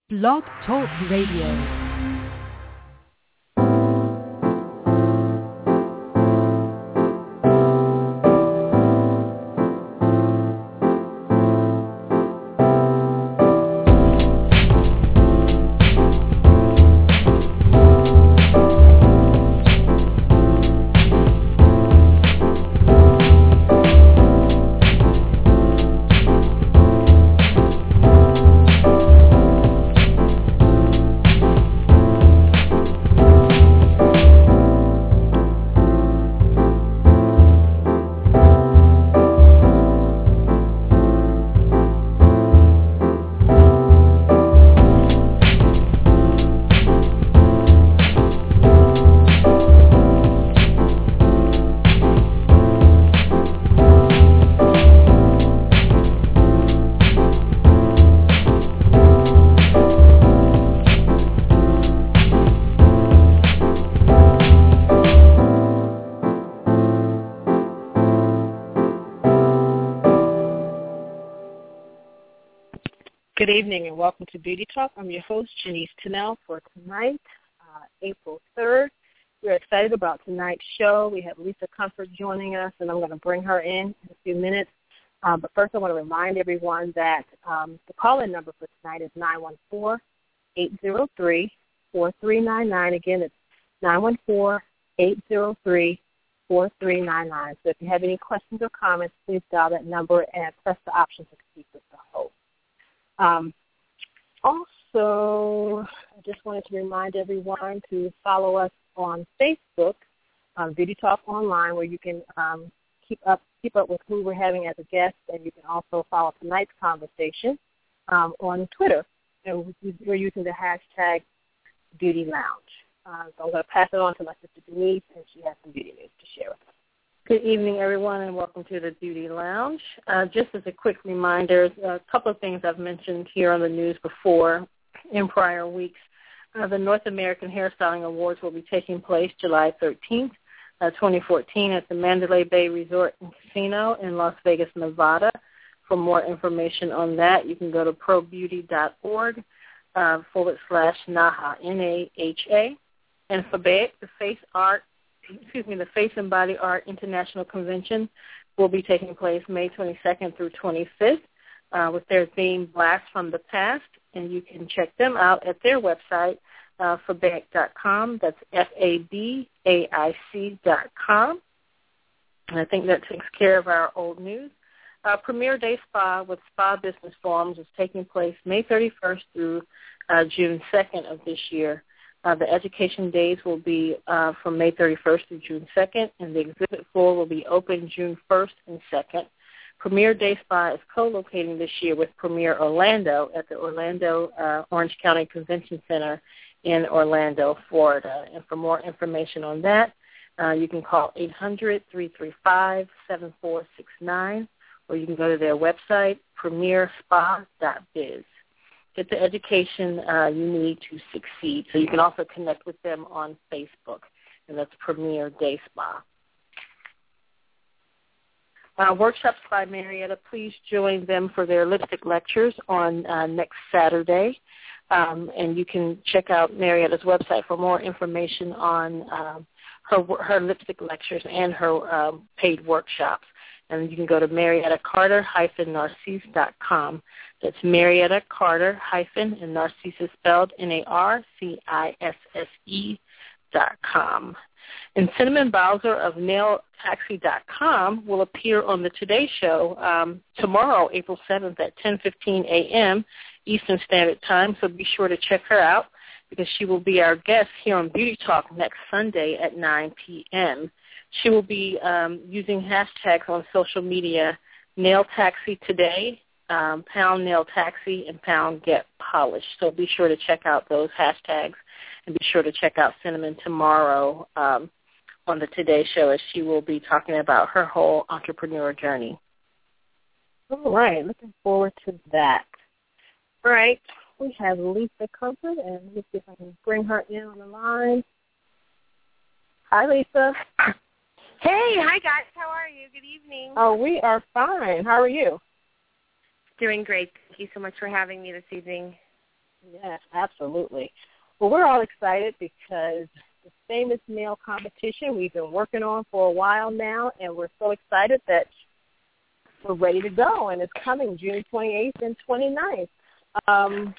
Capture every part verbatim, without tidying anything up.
Blog Talk Radio. Good evening and welcome to Beauty Talk. I'm your host, Janice Tennell, for tonight, uh, April third. We're excited about tonight's show. We have Lisa Comfort joining us, and I'm going to bring her in in a few minutes. Uh, but first I want to remind everyone that um, the call-in number for tonight is nine one four, eight zero three, four three nine nine. Again, it's nine one four, eight zero three, four three nine nine. So if you have any questions or comments, please dial that number and press the option to speak with the host. Um, also, I just wanted to remind everyone to follow us on Facebook, um, Beauty Talk Online, where you can um, keep up keep up with who we're having as a guest, and you can also follow tonight's conversation um, on Twitter. And we're using the hashtag Beauty Lounge. Uh, so I'm going to pass it on to my sister Denise, and she has some beauty news to share with us. Good evening, everyone, and welcome to the Beauty Lounge. Uh, just as a quick reminder, a couple of things I've mentioned here on the news before in prior weeks. Uh, the North American Hairstyling Awards will be taking place July thirteenth, uh, twenty fourteen at the Mandalay Bay Resort and Casino in Las Vegas, Nevada. For more information on that, you can go to probeauty.org uh, forward slash NAHA, N A H A. And for B E C, the Face Art Excuse me, the Face and Body Art International Convention will be taking place May twenty-second through twenty-fifth uh, with their theme Blast from the Past, and you can check them out at their website, uh, fabic dot com. That's F A B A I C dot com. And I think that takes care of our old news. Uh, Premier Day Spa with Spa Business Forums is taking place May thirty-first through uh, June second of this year. Uh, the education days will be uh, from May thirty-first through June second, and the exhibit floor will be open June first and second. Premier Day Spa is co-locating this year with Premier Orlando at the Orlando uh, Orange County Convention Center in Orlando, Florida. And for more information on that, uh, you can call eight hundred, three three five, seven four six nine, or you can go to their website, premier spa dot biz. Get the education uh, you need to succeed. So you can also connect with them on Facebook, and that's Premier Day Spa. Uh, workshops by Marietta, please join them for their lipstick lectures on uh, next Saturday. Um, and you can check out Marietta's website for more information on um, her, her lipstick lectures and her um, paid workshops. And you can go to marietta carter dash narcisse dot com. That's Marietta Carter hyphen, and Narcisse is spelled N A R C I S S E dot com. And Cinnamon Bowser of nail taxi dot com will appear on the Today Show um, tomorrow, April seventh at ten fifteen a.m. Eastern Standard Time, so be sure to check her out because she will be our guest here on Beauty Talk next Sunday at nine p.m. She will be um, using hashtags on social media, Nail Taxi Today, um, Pound Nail Taxi, and Pound Get Polished. So be sure to check out those hashtags, and be sure to check out Cinnamon tomorrow um, on the Today Show as she will be talking about her whole entrepreneur journey. All right, looking forward to that. All right, we have Lisa Comfort, and let's see if I can bring her in on the line. Hi, Lisa. Hey, hi guys. How are you? Good evening. Oh, we are fine. How are you? Doing great. Thank you so much for having me this evening. Yes, absolutely. Well, we're all excited because the famous nail competition we've been working on for a while now, and we're so excited that we're ready to go, and it's coming June twenty-eighth and twenty-ninth. Um,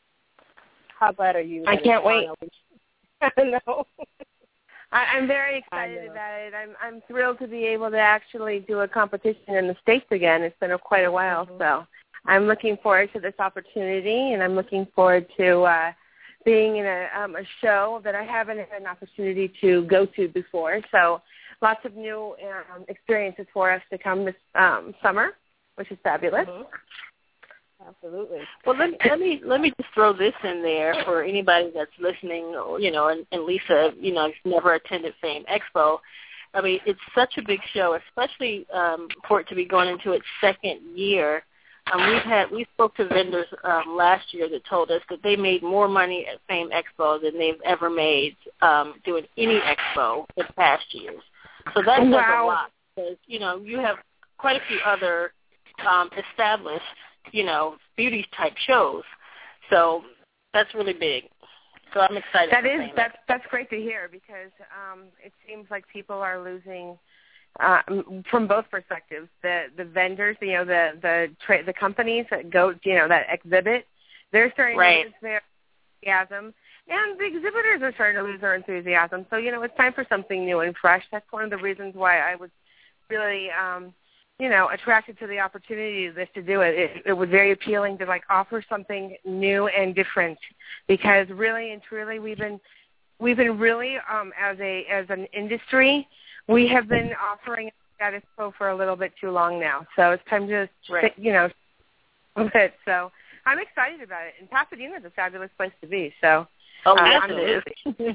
how glad are you? I can't wait. I know. I, I'm very excited about it. I'm I'm thrilled to be able to actually do a competition in the States again. It's been a, quite a while, mm-hmm. so I'm looking forward to this opportunity, and I'm looking forward to uh, being in a, um, a show that I haven't had an opportunity to go to before. So lots of new um, experiences for us to come this um, summer, which is fabulous. Mm-hmm. Absolutely. Well, let, let me let me just throw this in there for anybody that's listening. You know, and, and Lisa, you know, never attended Fame Expo. I mean, it's such a big show, especially um, for it to be going into its second year. Um, we've had we spoke to vendors um, last year that told us that they made more money at Fame Expo than they've ever made um, doing any expo in past years. So that says wow. a lot because you know you have quite a few other um, established, you know, beauty type shows. So that's really big. So I'm excited. That is that's that's great to hear because um, it seems like people are losing uh, from both perspectives. The the vendors, you know, the the tra- the companies that go, you know, that exhibit, they're starting right. to lose their enthusiasm, and the exhibitors are starting to lose their enthusiasm. So you know, it's time for something new and fresh. That's one of the reasons why I was really. Um, you know, attracted to the opportunity of this to do it. it. It was very appealing to, like, offer something new and different because really and truly we've been, we've been really, um, as a as an industry, we have been offering status quo for a little bit too long now. So it's time to, right. you know, with it. So I'm excited about it. And Pasadena is a fabulous place to be. So oh, uh, yes, I'm, it is.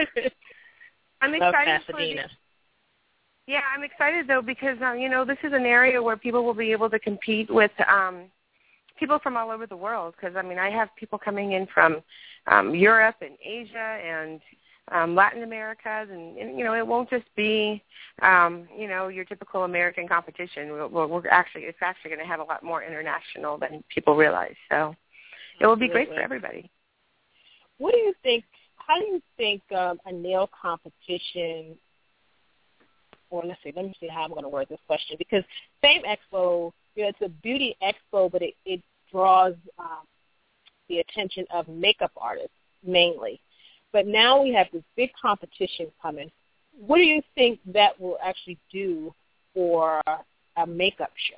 I'm excited for the Yeah, I'm excited, though, because, uh, you know, this is an area where people will be able to compete with um, people from all over the world because, I mean, I have people coming in from um, Europe and Asia and um, Latin America, and, and, you know, it won't just be, um, you know, your typical American competition. We're, we're actually, it's actually going to have a lot more international than people realize. So it will be great for everybody. What do you think, how do you think um, a nail competition Or let's see, let me see how I'm going to word this question. Because Fame Expo, you know, it's a beauty expo, but it, it draws um, the attention of makeup artists mainly. But now we have this big competition coming. What do you think that will actually do for a makeup show?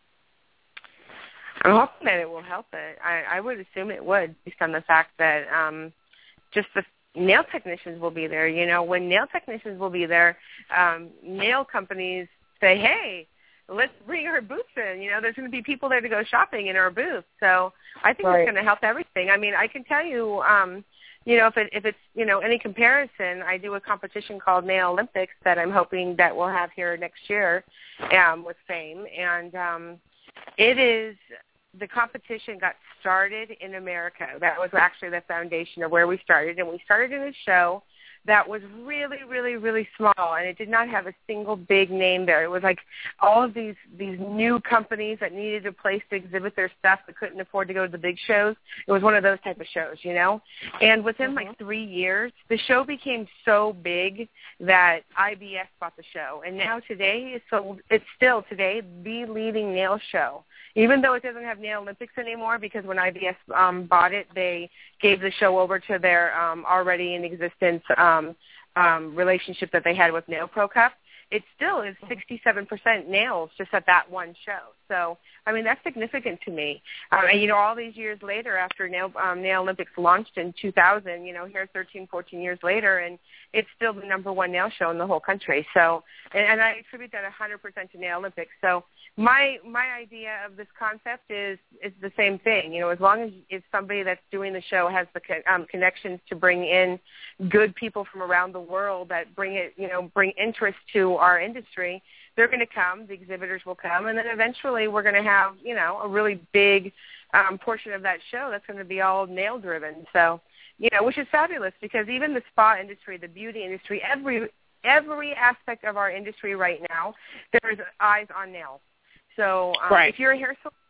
I'm hoping that it will help it. I, I would assume it would, based on the fact that um, just the nail technicians will be there. You know, when nail technicians will be there, um, nail companies say, hey, let's bring our booths in. You know, there's going to be people there to go shopping in our booth. So I think right. it's going to help everything. I mean, I can tell you, um, you know, if, it, if it's, you know, any comparison, I do a competition called Nail Olympics that I'm hoping that we'll have here next year um, with Fame. And um, it is – the competition got started in America. That was actually the foundation of where we started. And we started in a show that was really, really, really small, and it did not have a single big name there. It was like all of these these new companies that needed a place to exhibit their stuff but couldn't afford to go to the big shows. It was one of those type of shows, you know. And within mm-hmm. like three years, the show became so big that I B S bought the show. And now today, it's, so, it's still today the leading nail show, even though it doesn't have Nail Olympics anymore, because when I B S um, bought it, they gave the show over to their um, already in existence um, um, relationship that they had with Nail Pro Cup. It still is sixty-seven percent nails just at that one show. So, I mean, that's significant to me. Um, and, you know, all these years later after Nail, um, Nail Olympics launched in two thousand, you know, here thirteen, fourteen years later, and it's still the number one nail show in the whole country. So, and, and I attribute that one hundred percent to Nail Olympics. So my my idea of this concept is is the same thing. You know, as long as if somebody that's doing the show has the um, connections to bring in good people from around the world that bring it, you know, bring interest to our industry, they're going to come, the exhibitors will come, and then eventually we're going to have, you know, a really big um, portion of that show that's going to be all nail-driven. So, you know, which is fabulous because even the spa industry, the beauty industry, every every aspect of our industry right now, there's eyes on nails. So um, right. if you're a hair salon,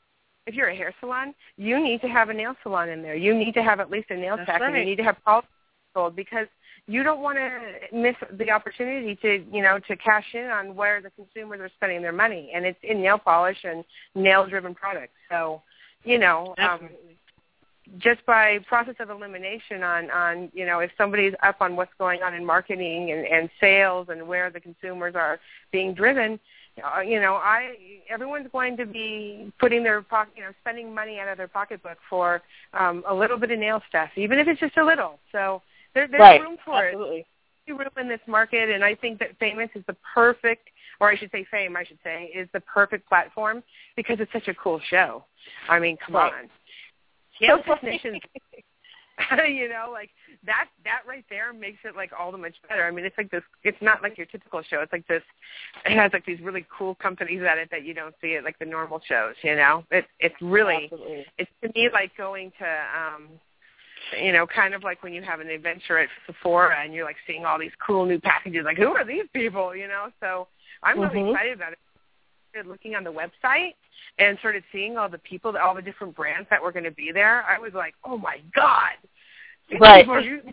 if you're a hair salon, you need to have a nail salon in there. You need to have at least a nail That's tech, right. and you need to have policy sold because you don't want to miss the opportunity to, you know, to cash in on where the consumers are spending their money, and it's in nail polish and nail-driven products. So, you know, um, just by process of elimination on, on, you know, if somebody's up on what's going on in marketing and, and sales and where the consumers are being driven, uh, you know, I everyone's going to be putting their pocket, you know, spending money out of their pocketbook for um, a little bit of nail stuff, even if it's just a little. So there, there's right. room for Absolutely. it. There's room in this market, and I think that Famous is the perfect, or I should say Fame, I should say, is the perfect platform because it's such a cool show. I mean, come right. on. Nail technicians, you know, like that that right there makes it like all the much better. I mean, it's like this, it's not like your typical show. It's like this, it has like these really cool companies at it that you don't see at like the normal shows, you know. It, it's really, Absolutely. it's to me like going to, um, you know, kind of like when you have an adventure at Sephora and you're like seeing all these cool new packages, like who are these people, you know? So I'm really mm-hmm. excited about it. Looking on the website and started seeing all the people, all the different brands that were going to be there, I was like, oh, my God. Right.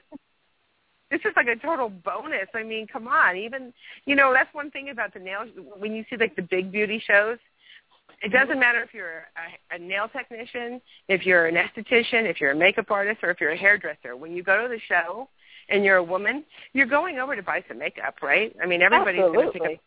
This is like a total bonus. I mean, come on. Even, you know, that's one thing about the nails. When you see, like, the big beauty shows, it doesn't matter if you're a, a nail technician, if you're an esthetician, if you're a makeup artist, or if you're a hairdresser. When you go to the show and you're a woman, you're going over to buy some makeup, right? I mean, everybody's going to pick up.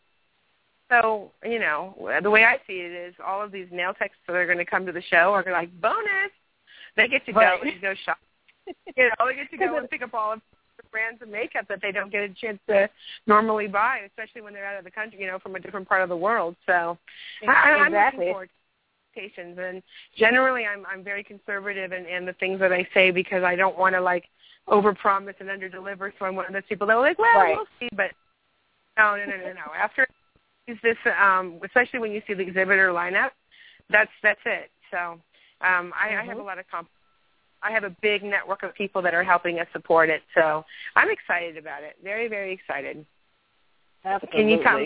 So, you know, the way I see it is all of these nail techs that are going to come to the show are like, bonus. They get to go right. and go shop. You know, they get to go and pick up all of the brands of makeup that they don't get a chance to normally buy, especially when they're out of the country, you know, from a different part of the world. So I, I'm exactly. looking forward to expectations. And generally I'm I'm very conservative in, in the things that I say because I don't want to, like, overpromise and underdeliver. So I'm one of those people that are like, well, right. we'll see. But no, no, no, no, no. After is this, um, especially when you see the exhibitor lineup, that's that's it. So um, I, mm-hmm. I have a lot of comp- I have a big network of people that are helping us support it. So I'm excited about it. Very, very excited. Absolutely. Can you come?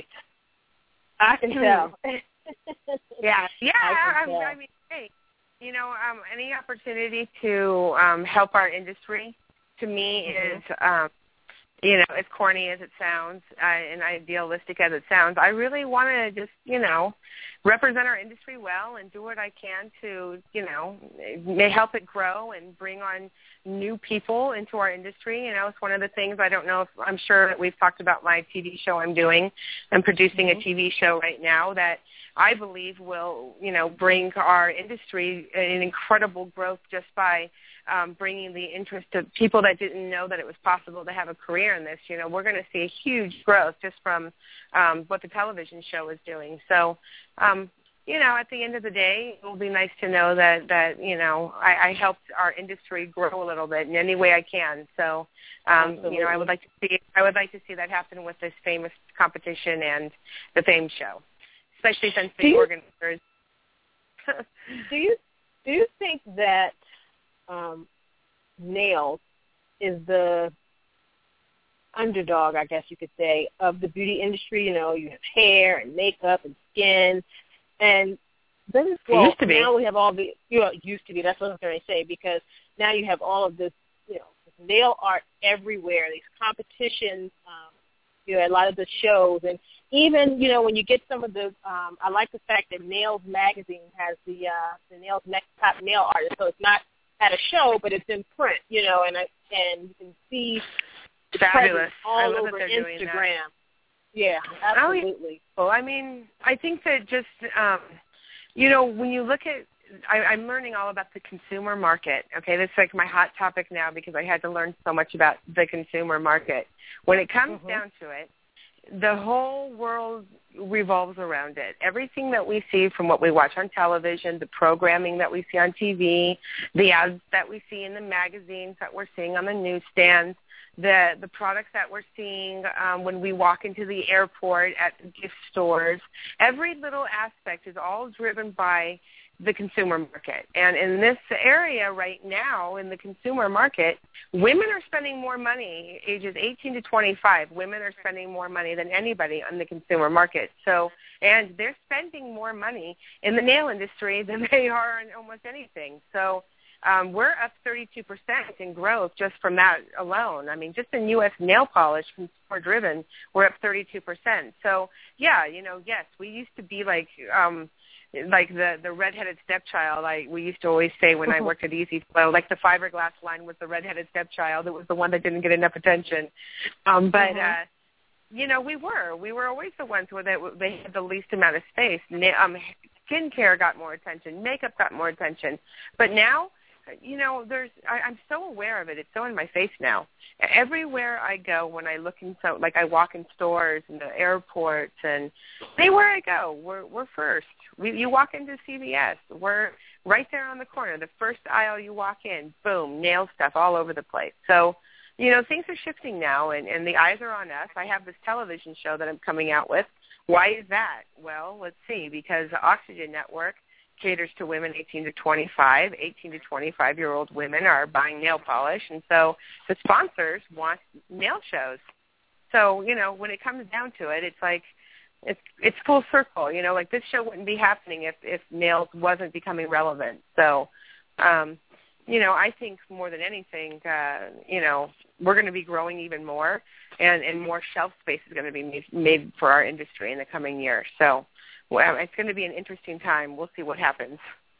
I can tell. yeah, yeah. I, I, I mean, hey, you know, um, any opportunity to um, help our industry to me mm-hmm. is. Um, You know, as corny as it sounds uh, and idealistic as it sounds, I really want to just, you know, represent our industry well and do what I can to, you know, may help it grow and bring on new people into our industry. You know, it's one of the things I don't know if I'm sure that we've talked about my T V show I'm doing. I'm producing mm-hmm. a T V show right now that I believe will, you know, bring our industry an incredible growth just by um, bringing the interest to people that didn't know that it was possible to have a career in this. You know, we're going to see a huge growth just from um, what the television show is doing. So, um, you know, at the end of the day, it will be nice to know that, that you know, I, I helped our industry grow a little bit in any way I can. So, um, you know, I would like to see I would like to see that happen with this famous competition and the Fame show, especially since the organizers. do you do you think that um, nails is the underdog, I guess you could say, of the beauty industry? You know, you have hair and makeup and skin. And then, well, used to be. now we have all the, you know, it used to be, that's what I was going to say, because now you have all of this, you know, nail art everywhere, these competitions, um, you know, a lot of the shows. And even, you know, when you get some of the, um, I like the fact that Nails Magazine has the, uh, the Nails Next Top Nail Artist, so it's not at a show, but it's in print, you know, and I, and you can see the fabulous all I love over that they're Instagram. Doing that. Yeah, absolutely. Oh, yeah. Well, I mean, I think that just, um, you know, when you look at, I, I'm learning all about the consumer market. Okay, that's like my hot topic now because I had to learn so much about the consumer market. When it comes mm-hmm. down to it, the whole world revolves around it. Everything that we see from what we watch on television, the programming that we see on T V, the ads that we see in the magazines that we're seeing on the newsstands, the the products that we're seeing um, when we walk into the airport, at the gift stores, every little aspect is all driven by the consumer market. And in this area right now, in the consumer market, women are spending more money, ages eighteen to twenty-five. Women are spending more money than anybody on the consumer market. So, and they're spending more money in the nail industry than they are on almost anything. So um, we're up thirty-two percent in growth just from that alone. I mean, just in U S nail polish, consumer-driven, we're up thirty-two percent. So, yeah, you know, yes, we used to be like um, – like the the redheaded stepchild. I we used to always say when I worked at Easy Flow, like the fiberglass line was the redheaded stepchild. It was the one that didn't get enough attention. Um, but mm-hmm. uh, you know, we were we were always the ones where they, they had the least amount of space. Um, skincare got more attention, makeup got more attention. But now, you know, there's I, I'm so aware of it. It's so in my face now. Everywhere I go, when I look in, so like I walk in stores and the airports and anywhere I go, we're we're first. We, you walk into C V S, we're right there on the corner. The first aisle you walk in, boom, nail stuff all over the place. So, you know, things are shifting now, and, and the eyes are on us. I have this television show that I'm coming out with. Why is that? Well, let's see, because the Oxygen Network caters to women eighteen to twenty-five. eighteen to twenty-five-year-old women are buying nail polish, and so the sponsors want nail shows. So, you know, when it comes down to it, it's like it's it's full circle. You know, like this show wouldn't be happening if, if nails wasn't becoming relevant. So, um, you know, I think more than anything, uh, you know, we're going to be growing even more, and, and more shelf space is going to be made, made for our industry in the coming year. So, well, it's going to be an interesting time. We'll see what happens.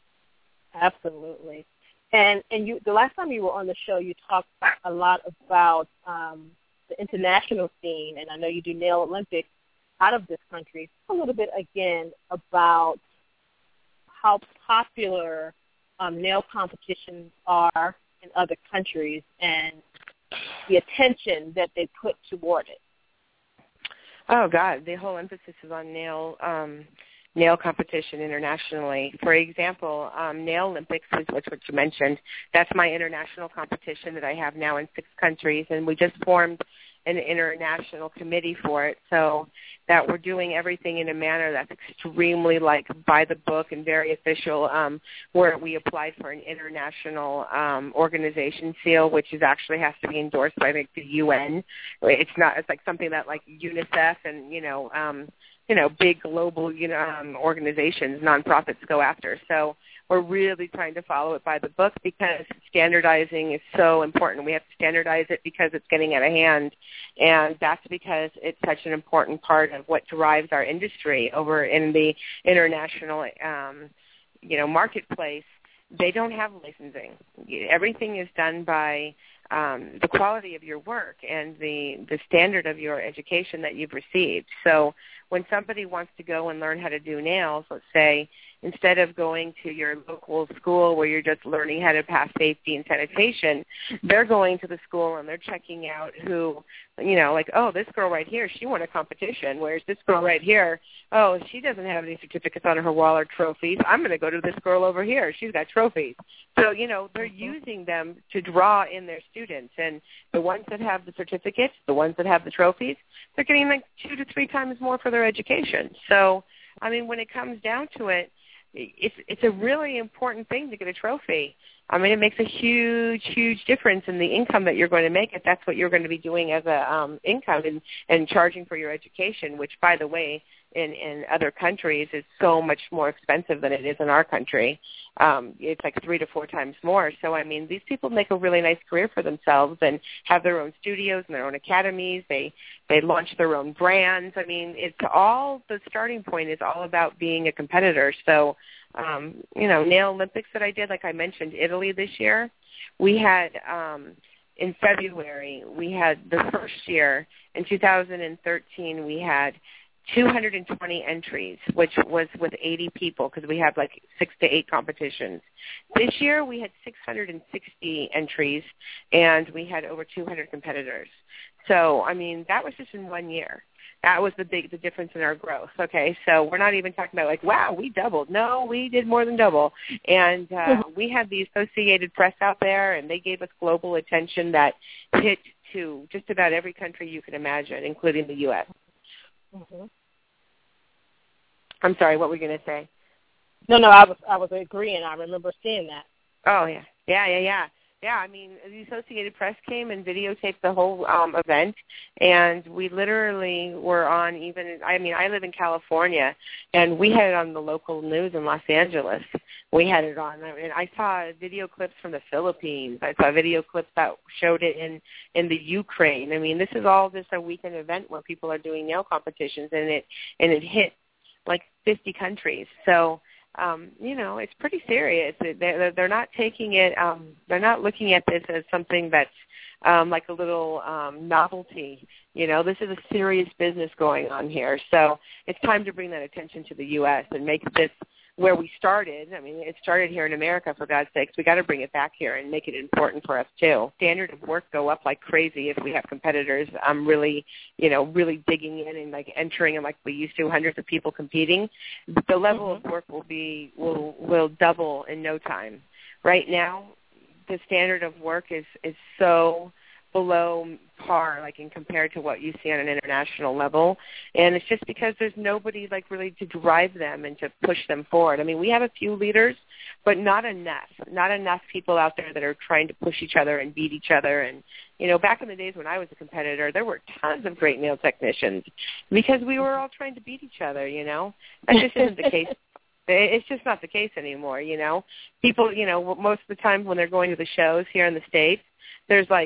Absolutely. And and you, the last time you were on the show, you talked a lot about um, the international scene, and I know you do Nail Olympics out of this country. A little bit again about how popular um, nail competitions are in other countries and the attention that they put toward it. Oh, God, the whole emphasis is on nail um, nail competition internationally. For example, um, Nail Olympics is what you mentioned. That's my international competition that I have now in six countries, and we just formed an international committee for it, so that we're doing everything in a manner that's extremely like by the book and very official, um, where we applied for an international um, organization seal, which is actually has to be endorsed by like, the U N. It's not, it's like something that like UNICEF and, you know, um, you know, big global, you know, um, organizations, nonprofits go after. So we're really trying to follow it by the book because standardizing is so important. We have to standardize it because it's getting out of hand, and that's because it's such an important part of what drives our industry over in the international, um, you know, marketplace. They don't have licensing. Everything is done by um, the quality of your work and the, the standard of your education that you've received. So when somebody wants to go and learn how to do nails, let's say, instead of going to your local school where you're just learning how to pass safety and sanitation, they're going to the school and they're checking out who, you know, like, oh, this girl right here, she won a competition, whereas this girl right here, oh, she doesn't have any certificates on her wall or trophies. I'm going to go to this girl over here. She's got trophies. So, you know, they're using them to draw in their students. And the ones that have the certificates, the ones that have the trophies, they're getting like two to three times more for their education. So, I mean, when it comes down to it, it's it's a really important thing to get a trophy. I mean, it makes a huge, huge difference in the income that you're going to make if that's what you're going to be doing as a um, income and, and charging for your education, which, by the way, in, in other countries is so much more expensive than it is in our country. Um, it's like three to four times more. So, I mean, these people make a really nice career for themselves and have their own studios and their own academies. They they launch their own brands. I mean, it's all, the starting point is all about being a competitor. So, um, you know, Nail Olympics that I did, like I mentioned, Italy this year, we had um, in February, we had the first year, in two thousand thirteen, we had two hundred twenty entries, which was with eighty people because we have like six to eight competitions. This year we had six hundred sixty entries, and we had over two hundred competitors. So, I mean, that was just in one year. That was the big the difference in our growth. Okay, so we're not even talking about like, wow, we doubled. No, we did more than double. And uh, we had the Associated Press out there, and they gave us global attention that hit to just about every country you can imagine, including the U S Mm-hmm. I'm sorry, what were you going to say? No, no, I was I was agreeing. I remember seeing that. Oh, yeah. Yeah, yeah, yeah. Yeah, I mean, the Associated Press came and videotaped the whole um, event, and we literally were on even, I mean, I live in California, and we had it on the local news in Los Angeles. We had it on, I mean, I saw video clips from the Philippines. I saw video clips that showed it in, in the Ukraine. I mean, this is all just a weekend event where people are doing nail competitions, and it and it hit like fifty countries. So, Um, you know, it's pretty serious. They're, they're not taking it, um, they're not looking at this as something that's um, like a little um, novelty. You know, this is a serious business going on here. So it's time to bring that attention to the U S and make this where we started. I mean, it started here in America, for God's sakes. We got to bring it back here and make it important for us, too. Standard of work go up like crazy if we have competitors um, really, you know, really digging in and, like, entering and like we used to, hundreds of people competing. The level mm-hmm. of work will be will will double in no time. Right now, the standard of work is, is so below par, like in compared to what you see on an international level, and it's just because there's nobody like really to drive them and to push them forward. I mean, we have a few leaders, but not enough, not enough people out there that are trying to push each other and beat each other. And you know, back in the days when I was a competitor, there were tons of great nail technicians because we were all trying to beat each other. You know, that just isn't the case. It's just not the case anymore. You know, people, you know, most of the time when they're going to the shows here in the States, there's like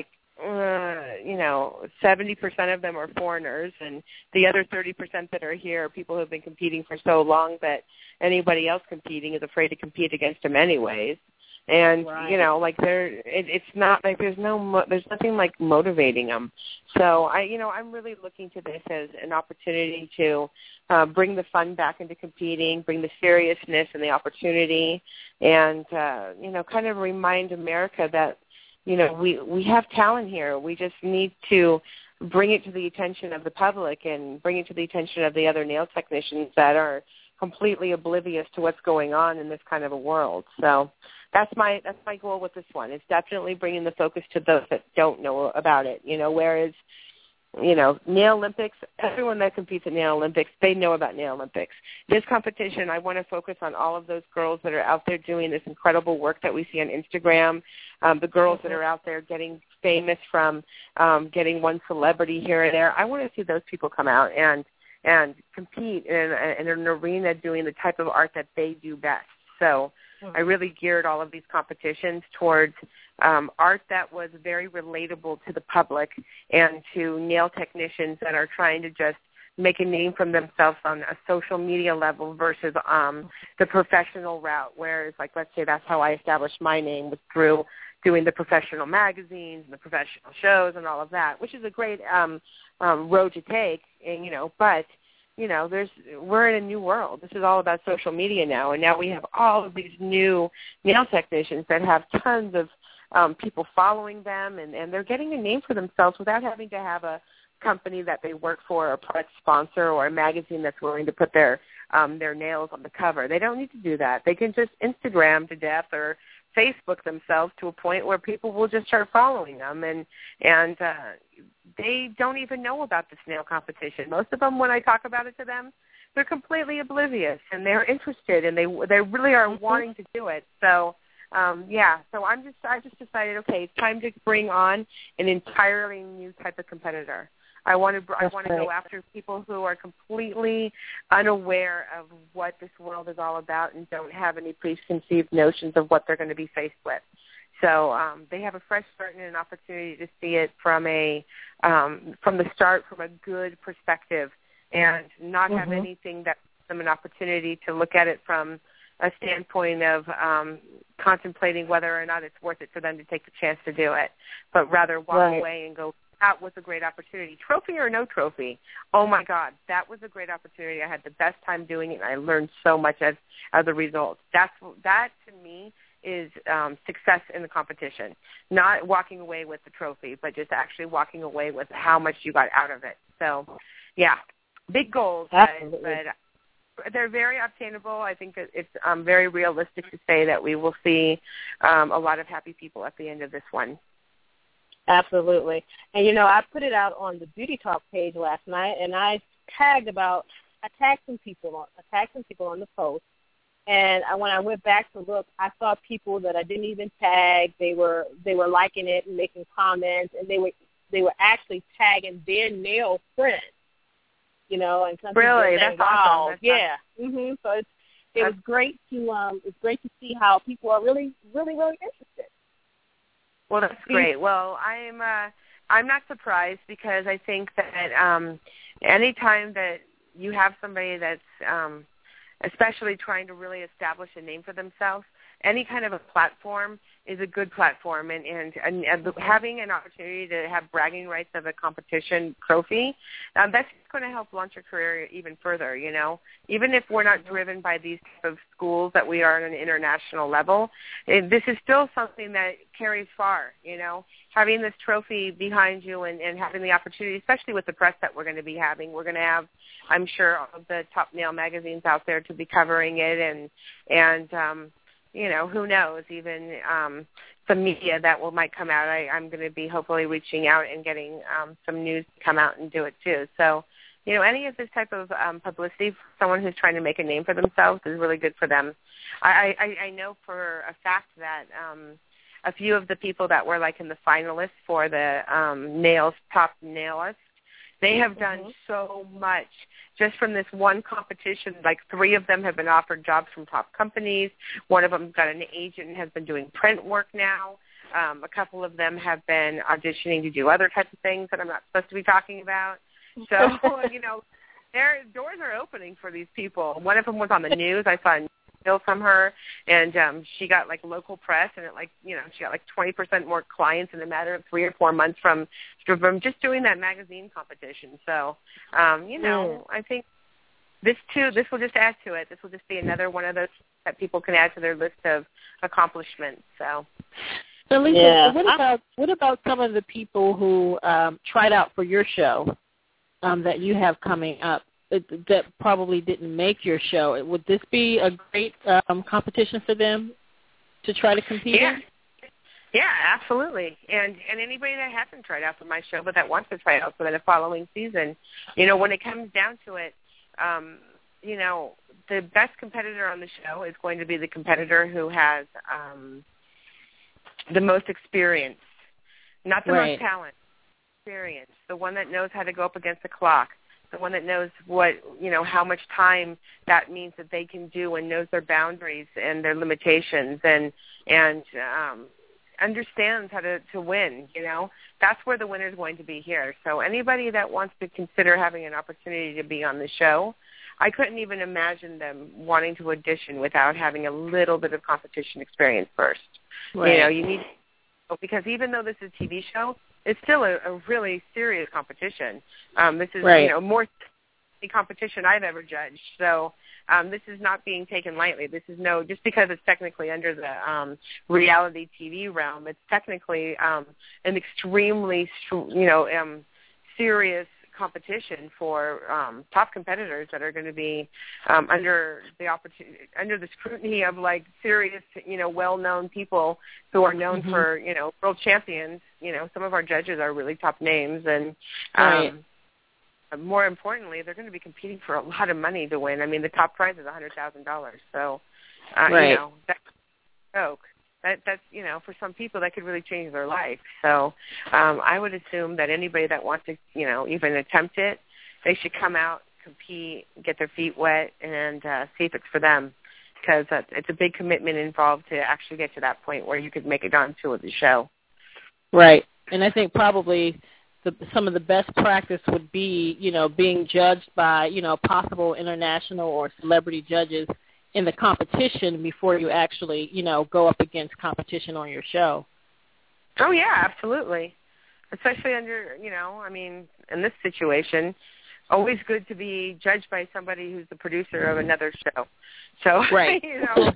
Uh, you know, seventy percent of them are foreigners, and the other thirty percent that are here are people who have been competing for so long that anybody else competing is afraid to compete against them anyways. And, right. you know, like they're, it, it's not like there's no, mo- there's nothing like motivating them. So I, you know, I'm really looking to this as an opportunity to uh, bring the fun back into competing, bring the seriousness and the opportunity, and, uh, you know, kind of remind America that, you know, we, we have talent here. We just need to bring it to the attention of the public and bring it to the attention of the other nail technicians that are completely oblivious to what's going on in this kind of a world. So that's my that's my goal with this one. It's definitely bringing the focus to those that don't know about it. You know, whereas, you know, Nail Olympics, everyone that competes at Nail Olympics, they know about Nail Olympics. This competition, I want to focus on all of those girls that are out there doing this incredible work that we see on Instagram, um, the girls mm-hmm. that are out there getting famous from um, getting one celebrity here and there. I want to see those people come out and, and compete in, in an arena doing the type of art that they do best. So mm-hmm. I really geared all of these competitions towards Um, art that was very relatable to the public and to nail technicians that are trying to just make a name for themselves on a social media level versus um, the professional route, whereas, like, let's say that's how I established my name, was through doing the professional magazines and the professional shows and all of that, which is a great um, um, road to take, and, you know, but you know, there's we're in a new world. This is all about social media now, and now we have all of these new nail technicians that have tons of um, people following them, and, and they're getting a name for themselves without having to have a company that they work for, or a product sponsor, or a magazine that's willing to put their um, their nails on the cover. They don't need to do that. They can just Instagram to death or Facebook themselves to a point where people will just start following them, and and uh, they don't even know about this nail competition. Most of them, when I talk about it to them, they're completely oblivious, and they're interested, and they they really are mm-hmm. wanting to do it. So, um, yeah. So I'm just I just decided, okay, it's time to bring on an entirely new type of competitor. I want to I want to go after people who are completely unaware of what this world is all about and don't have any preconceived notions of what they're going to be faced with. So um, they have a fresh start and an opportunity to see it from a um, from the start, from a good perspective, and not have mm-hmm. anything that gives them an opportunity to look at it from a standpoint of um, contemplating whether or not it's worth it for them to take the chance to do it, but rather walk right. away and go, that was a great opportunity. Trophy or no trophy, oh, my God, that was a great opportunity. I had the best time doing it, and I learned so much as, as a result. That's, that, to me, is um, success in the competition, not walking away with the trophy, but just actually walking away with how much you got out of it. So, yeah, big goals, but, but they're very obtainable. I think that it's um, very realistic to say that we will see um, a lot of happy people at the end of this one. Absolutely. And, you know, I put it out on the Beauty Talk page last night, and I tagged about, I tagged some people on, I tagged some people on the post, And I, when I went back to look, I saw people that I didn't even tag. They were they were liking it and making comments, and they were they were actually tagging their nail friends. You know, and some really, people that's saying, wow, awesome. That's yeah. Awesome. Mm-hmm. So it's it was great to um it's great to see how people are really really really interested. Well, that's great. Well, I'm uh, I'm not surprised because I think that um, anytime that you have somebody that's um, especially trying to really establish a name for themselves, any kind of a platform is a good platform, and, and, and, and having an opportunity to have bragging rights of a competition trophy, um, that's going to help launch your career even further, you know. Even if we're not driven by these type of schools that we are on an international level, it, this is still something that carries far, you know. Having this trophy behind you and, and having the opportunity, especially with the press that we're going to be having, we're going to have, I'm sure, all of the top nail magazines out there to be covering it, and, and um, you know, who knows, even um, some media that will might come out. I, I'm going to be hopefully reaching out and getting um, some news to come out and do it too. So, you know, any of this type of um, publicity for someone who's trying to make a name for themselves is really good for them. I, I, I know for a fact that um, a few of the people that were like in the finalists for the um, Nails Top Nailist, they have done mm-hmm. so much just from this one competition. Like three of them have been offered jobs from top companies. One of them got an agent and has been doing print work now. Um, a couple of them have been auditioning to do other types of things that I'm not supposed to be talking about. So, you know, their doors are opening for these people. One of them was on the news. I saw a bill from her, and um, she got like local press, and it like you know she got like twenty percent more clients in a matter of three or four months from from just doing that magazine competition. So, um, you know, mm. I think this too. This will just add to it. This will just be another one of those that people can add to their list of accomplishments. So. So Lisa, yeah. what about what about some of the people who um, tried out for your show um, that you have coming up that probably didn't make your show? Would this be a great um, competition for them to try to compete yeah. in? Yeah, absolutely. And and anybody that hasn't tried out for my show but that wants to try out for the following season, you know, when it comes down to it, um, you know, the best competitor on the show is going to be the competitor who has um, the most experience, not the right. most talent, experience, the one that knows how to go up against the clock, the one that knows what, you know, how much time that means that they can do and knows their boundaries and their limitations and, and um, understands how to, to win, you know. That's where the winner is going to be here. So anybody that wants to consider having an opportunity to be on the show, I couldn't even imagine them wanting to audition without having a little bit of competition experience first. Right. You know, you need, because even though this is a T V show, it's still a, a really serious competition. Um, this is, right. you know, more competition I've ever judged. So um, this is not being taken lightly. This is no, just because it's technically under the um, reality T V realm, it's technically um, an extremely, you know, um, serious competition for um, top competitors that are going to be um, under the opportunity, under the scrutiny of like serious, you know, well-known people who are known mm-hmm. for, you know, world champions. You know, some of our judges are really top names, and um, right. more importantly, they're going to be competing for a lot of money to win. I mean, the top prize is a hundred thousand dollars. So, uh, right. you know, that's a joke. That, that's, you know, for some people that could really change their life. So um, I would assume that anybody that wants to, you know, even attempt it, they should come out, compete, get their feet wet, and uh, see if it's for them, because uh, it's a big commitment involved to actually get to that point where you could make it onto the show. Right. And I think probably the, some of the best practice would be, you know, being judged by, you know, possible international or celebrity judges in the competition before you actually, you know, go up against competition on your show. Oh, yeah, absolutely. Especially under, you know, I mean, in this situation, always good to be judged by somebody who's the producer of another show. So, right. you know,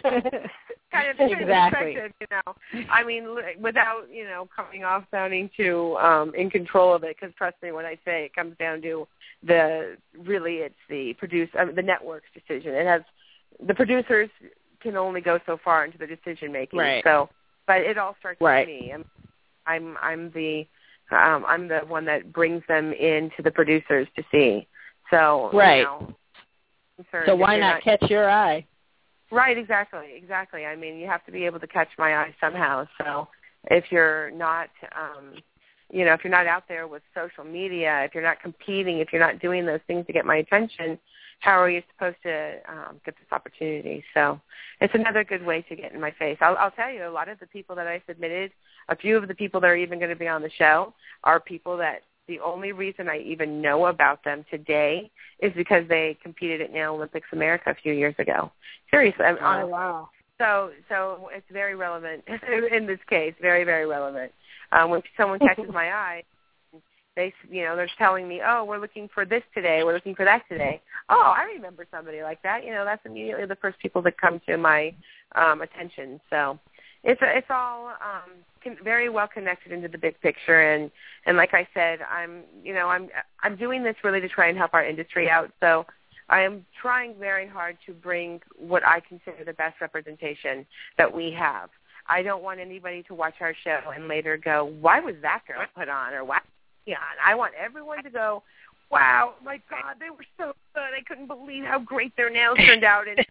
kind of exactly. you know. I mean, without, you know, coming off sounding too um, in control of it, because trust me when I say it comes down to the, really it's the producer, I mean, the network's decision. It has, the producers can only go so far into the decision making. Right. So, but it all starts right. with me. I'm, I'm, I'm the, um, I'm the one that brings them into the producers to see. So, right. You know, so why not, not catch your eye? Right, exactly, exactly. I mean, you have to be able to catch my eye somehow. So if you're not, um, you know, if you're not out there with social media, if you're not competing, if you're not doing those things to get my attention, how are you supposed to um, get this opportunity? So it's another good way to get in my face. I'll, I'll tell you, a lot of the people that I submitted, a few of the people that are even going to be on the show are people that the only reason I even know about them today is because they competed at Nail Olympics America a few years ago. Seriously, I'm honest. Oh, wow. So, so it's very relevant in this case. Very, very relevant. Um, when someone catches my eye, they, you know, they're telling me, "Oh, we're looking for this today. We're looking for that today." Oh, I remember somebody like that. You know, that's immediately the first people that come to my um, attention. So. It's it's all um, con- very well connected into the big picture, and, and like I said, I'm you know I'm I'm doing this really to try and help our industry out. So I am trying very hard to bring what I consider the best representation that we have. I don't want anybody to watch our show and later go, "Why was that girl put on?" or "Why was she on?" I want everyone to go, "Wow, my God, they were so good! I couldn't believe how great their nails turned out." And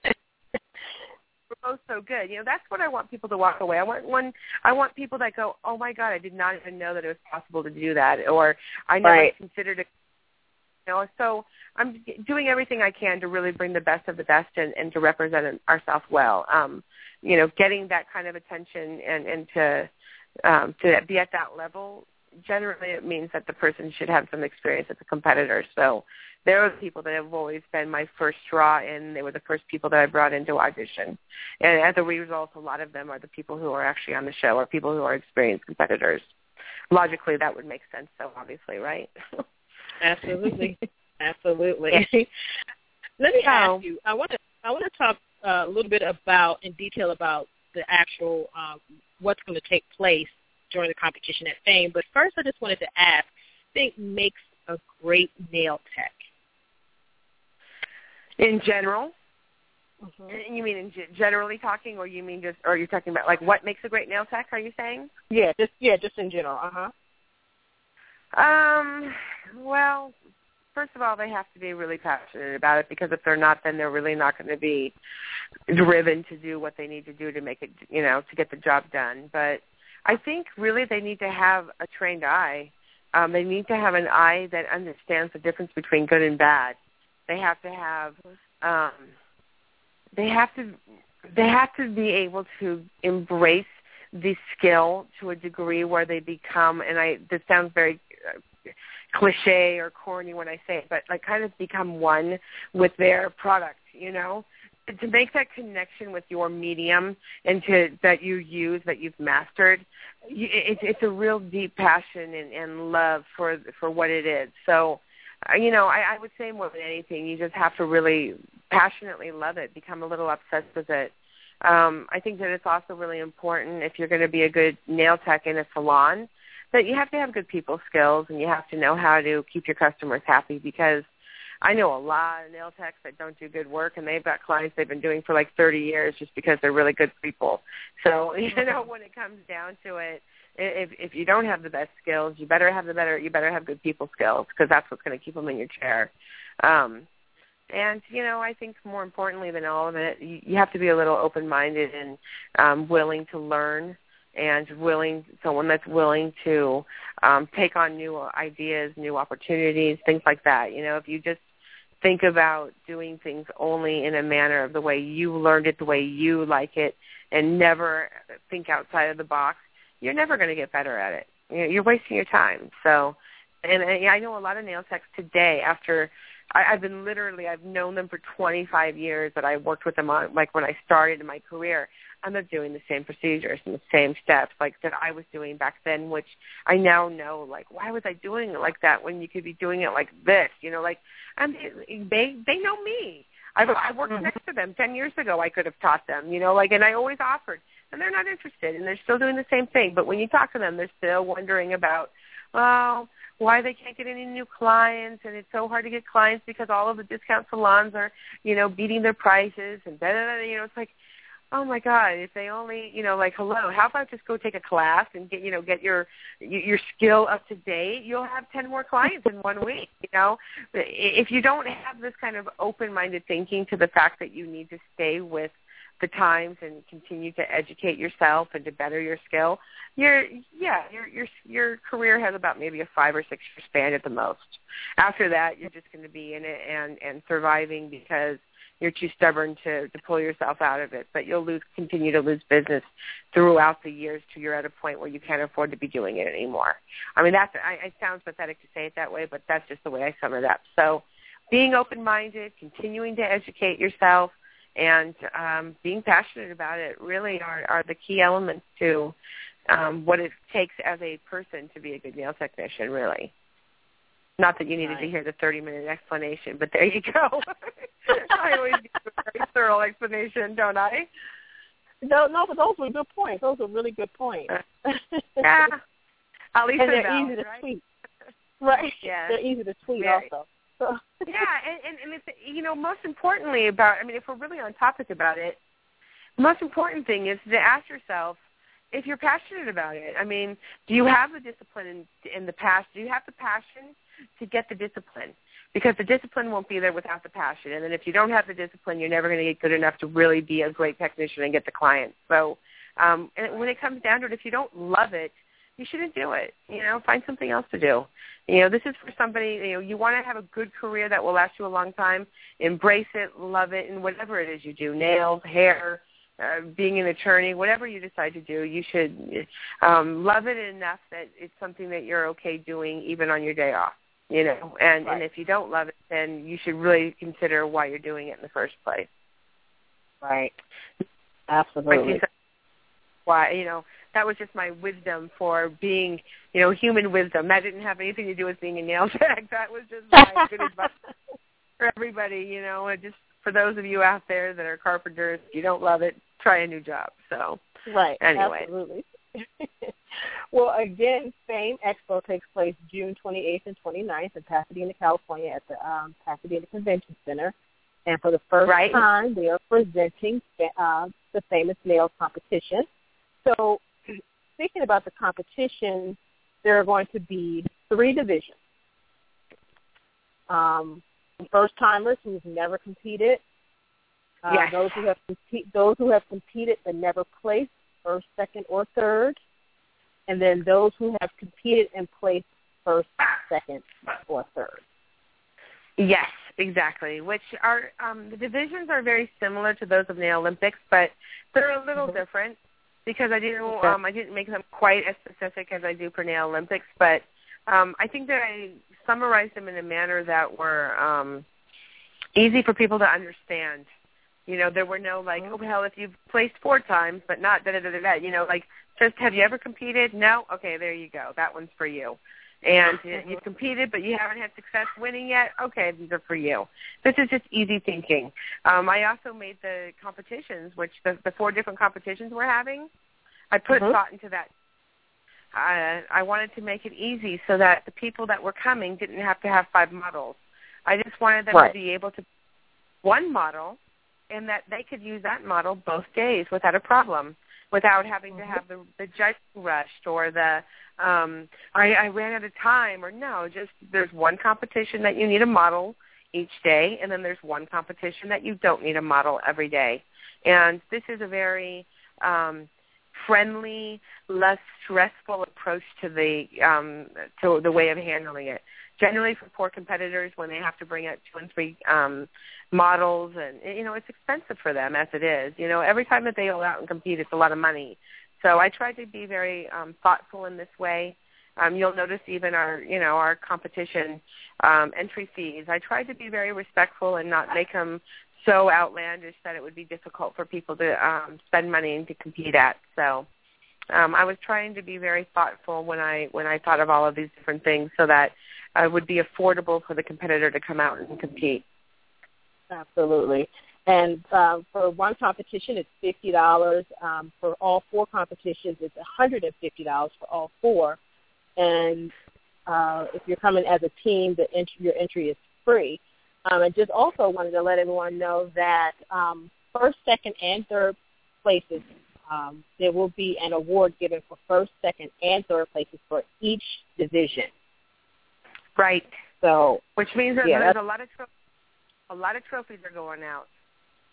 both so good. You know, that's what I want people to walk away. I want one. I want people that go, "Oh my God, I did not even know that it was possible to do that," or "I never right. considered it." You know, so I'm doing everything I can to really bring the best of the best and, and to represent ourselves well. Um, you know, getting that kind of attention and and to um, to be at that level. Generally, it means that the person should have some experience as a competitor. So they're the people that have always been my first draw in. They were the first people that I brought into audition. And as a result, a lot of them are the people who are actually on the show or people who are experienced competitors. Logically, that would make sense, so obviously, right? Absolutely. Absolutely. Let me ask you, I want to I want to talk uh, a little bit about, in detail about the actual, um, what's going to take place during the competition at Fame. But first, I just wanted to ask, I think makes a great nail tech? In general? Mm-hmm. You mean in g- generally talking, or you mean just, or you're talking about like what makes a great nail tech? Are you saying? Yeah, just yeah, just in general. Uh huh. Um. Well, first of all, they have to be really passionate about it, because if they're not, then they're really not going to be driven to do what they need to do to make it, you know, to get the job done. But I think really they need to have a trained eye. Um, they need to have an eye that understands the difference between good and bad. They have to have, um, they have to, they have to be able to embrace the skill to a degree where they become, and I, this sounds very uh, cliche or corny when I say it, but like kind of become one with their product, you know? To make that connection with your medium and to that you use, that you've mastered, it's, it's a real deep passion and, and love for for what it is. So, you know, I, I would say more than anything, you just have to really passionately love it, become a little obsessed with it. Um, I think that it's also really important, if you're going to be a good nail tech in a salon, that you have to have good people skills and you have to know how to keep your customers happy, because I know a lot of nail techs that don't do good work, and they've got clients they've been doing for like thirty years just because they're really good people. So, you know, when it comes down to it, if if you don't have the best skills, you better have the better, you better have good people skills, because that's what's going to keep them in your chair. Um, and, you know, I think more importantly than all of it, you, you have to be a little open-minded and um, willing to learn, and willing, someone that's willing to um, take on new ideas, new opportunities, things like that. You know, if you just think about doing things only in a manner of the way you learned it, the way you like it, and never think outside of the box, you're never going to get better at it. You're wasting your time. So, and I know a lot of nail techs today, after I, I've been literally, I've known them for twenty-five years, that I worked with them on, like when I started in my career, and they're doing the same procedures and the same steps like that I was doing back then, which I now know, like, why was I doing it like that when you could be doing it like this? You know, like, and they they know me. I, I worked mm-hmm. next to them ten years ago. I could have taught them, you know, like, and I always offered, and they're not interested, and they're still doing the same thing. But when you talk to them, they're still wondering about, well, why they can't get any new clients, and it's so hard to get clients because all of the discount salons are, you know, beating their prices, and da da da. You know, it's like, oh my God, if they only, you know, like, hello, how about just go take a class and get, you know, get your your skill up to date? You'll have ten more clients in one week, you know. If you don't have this kind of open-minded thinking to the fact that you need to stay with the times and continue to educate yourself and to better your skill, your yeah, your your your career has about maybe a five or six year span at the most. After that, you're just going to be in it and and surviving because you're too stubborn to, to pull yourself out of it. But you'll lose, continue to lose business throughout the years till you're at a point where you can't afford to be doing it anymore. I mean, that's I, it sounds pathetic to say it that way, but that's just the way I sum it up. So being open-minded, continuing to educate yourself, and um, being passionate about it really are, are the key elements to um, what it takes as a person to be a good nail technician, really. Not that you needed right. to hear the thirty-minute explanation, but there you go. I always give a very thorough explanation, don't I? No, no, but those were good points. Those were really good points. Yeah. At least and they're knows, easy to right? tweet. Right. Yeah. They're easy to tweet Very. also. So. Yeah, and, and, and it's, you know, most importantly about, I mean, if we're really on topic about it, the most important thing is to ask yourself if you're passionate about it. I mean, do you have the discipline in, in the past? Do you have the passion to get the discipline? Because the discipline won't be there without the passion. And then if you don't have the discipline, you're never going to get good enough to really be a great technician and get the clients. So um, and when it comes down to it, if you don't love it, you shouldn't do it. You know, find something else to do. You know, this is for somebody, you know, you want to have a good career that will last you a long time. Embrace it, love it, and whatever it is you do, nails, hair, uh, being an attorney, whatever you decide to do, you should um, love it enough that it's something that you're okay doing even on your day off. You know, and, right. and if you don't love it, then you should really consider why you're doing it in the first place. Right. Absolutely. Why, you know, that was just my wisdom for being, you know, human wisdom. That didn't have anything to do with being a nail tech. That was just my good advice for everybody, you know, and just for those of you out there that are carpenters, if you don't love it, try a new job. So, right. Anyway. Absolutely. Well, again, FAME Expo takes place June twenty-eighth and twenty-ninth in Pasadena, California at the um, Pasadena Convention Center. And for the first right. time, they are presenting uh, the famous nail competition. So speaking about the competition, there are going to be three divisions. Um, first-timers who've never competed, uh, yes. those who have compete, those who have competed but never placed first, second, or third, and then those who have competed and placed first, second, or third. Yes, exactly. Which are um, the divisions are very similar to those of the Olympics, but they're a little mm-hmm. different because I didn't okay. um, I didn't make them quite as specific as I do for Nail Olympics. But um, I think that I summarized them in a manner that were um, easy for people to understand. You know, there were no like, oh, hell, if you've placed four times, but not da-da-da-da-da. You know, like, just have you ever competed? No? Okay, there you go. That one's for you. And mm-hmm. you've competed, but you haven't had success winning yet? Okay, these are for you. This is just easy thinking. Um, I also made the competitions, which the, the four different competitions we're having, I put mm-hmm. thought into that. I, I wanted to make it easy so that the people that were coming didn't have to have five models. I just wanted them right. to be able to one model, and that they could use that model both days without a problem, without having to have the, the judging rushed or the, um, I, I ran out of time, or no, just there's one competition that you need a model each day, and then there's one competition that you don't need a model every day. And this is a very um, friendly, less stressful approach to the um, to the way of handling it. Generally, for poor competitors, when they have to bring out two and three um, models, and you know, it's expensive for them as it is. You know, every time that they go out and compete, it's a lot of money. So I try to be very um, thoughtful in this way. Um, you'll notice even our, you know, our competition um, entry fees. I tried to be very respectful and not make them so outlandish that it would be difficult for people to um, spend money and to compete at. So um, I was trying to be very thoughtful when I when I thought of all of these different things, so that uh, it would be affordable for the competitor to come out and compete. Absolutely. And um, for one competition, it's fifty dollars. Um, for all four competitions, it's one hundred fifty dollars for all four. And uh, if you're coming as a team, the entry, your entry is free. Um, I just also wanted to let everyone know that um, first, second, and third places, um, there will be an award given for first, second, and third places for each division. Right. So, which means that yeah, there's a lot of tro- a lot of trophies are going out.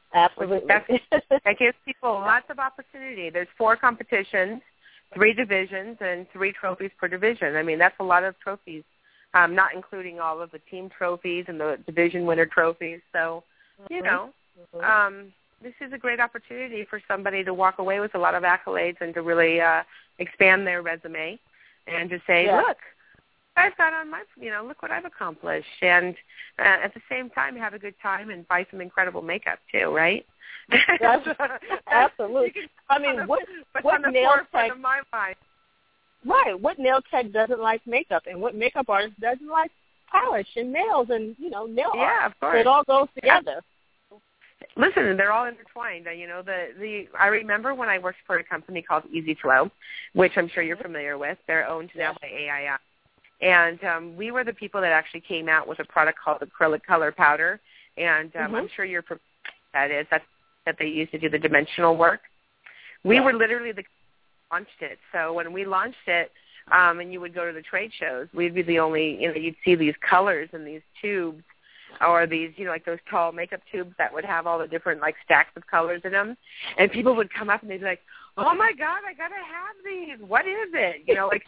Absolutely. That gives people lots of opportunity. There's four competitions, three divisions, and three trophies per division. I mean, that's a lot of trophies, um, not including all of the team trophies and the division winner trophies. So, mm-hmm. you know, mm-hmm. um, this is a great opportunity for somebody to walk away with a lot of accolades and to really uh, expand their resume and to say, yeah. look, I've got on my, you know, look what I've accomplished. And uh, at the same time, have a good time and buy some incredible makeup too, right? That's, absolutely. I mean, what, what nail tech, my mind. Right, what nail tech doesn't like makeup, and what makeup artist doesn't like polish and nails and, you know, nail yeah, art. Yeah, of course. So it all goes together. Yeah. Listen, they're all intertwined. You know, the, the I remember when I worked for a company called Easy Flow, which I'm sure you're familiar with. They're owned now by A I I. And um, we were the people that actually came out with a product called acrylic color powder. And um, mm-hmm. I'm sure you're familiar with that is. That's that they used to do the dimensional work. We yeah. were literally the launched it. So when we launched it, um, and you would go to the trade shows, we'd be the only, you know, you'd see these colors and these tubes or these, you know, like those tall makeup tubes that would have all the different, like, stacks of colors in them. And people would come up and they'd be like, oh, my God, I got to have these. What is it? You know, like,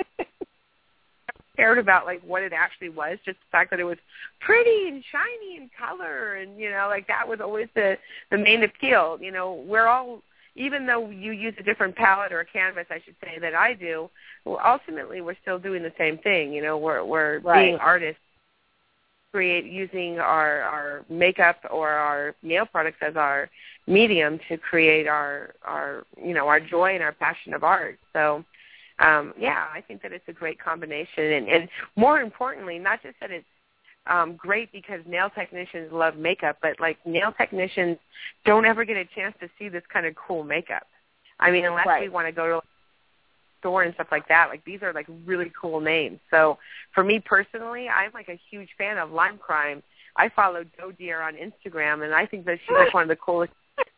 cared about, like, what it actually was, just the fact that it was pretty and shiny in color. And, you know, like, that was always the, the main appeal. You know, we're all, even though you use a different palette or a canvas, I should say, that I do, well, ultimately we're still doing the same thing. You know, we're, we're right. being artists. Create using our, our makeup or our nail products as our medium to create our, our you know our joy and our passion of art. So um, yeah, I think that it's a great combination, and, and more importantly, not just that it's um, great because nail technicians love makeup, but like nail technicians don't ever get a chance to see this kind of cool makeup. I mean, unless right. we want to go to store and stuff like that. Like, these are like really cool names. So for me personally, I'm like a huge fan of Lime Crime. I follow Doe Deer on Instagram, and I think that she's like one of the coolest.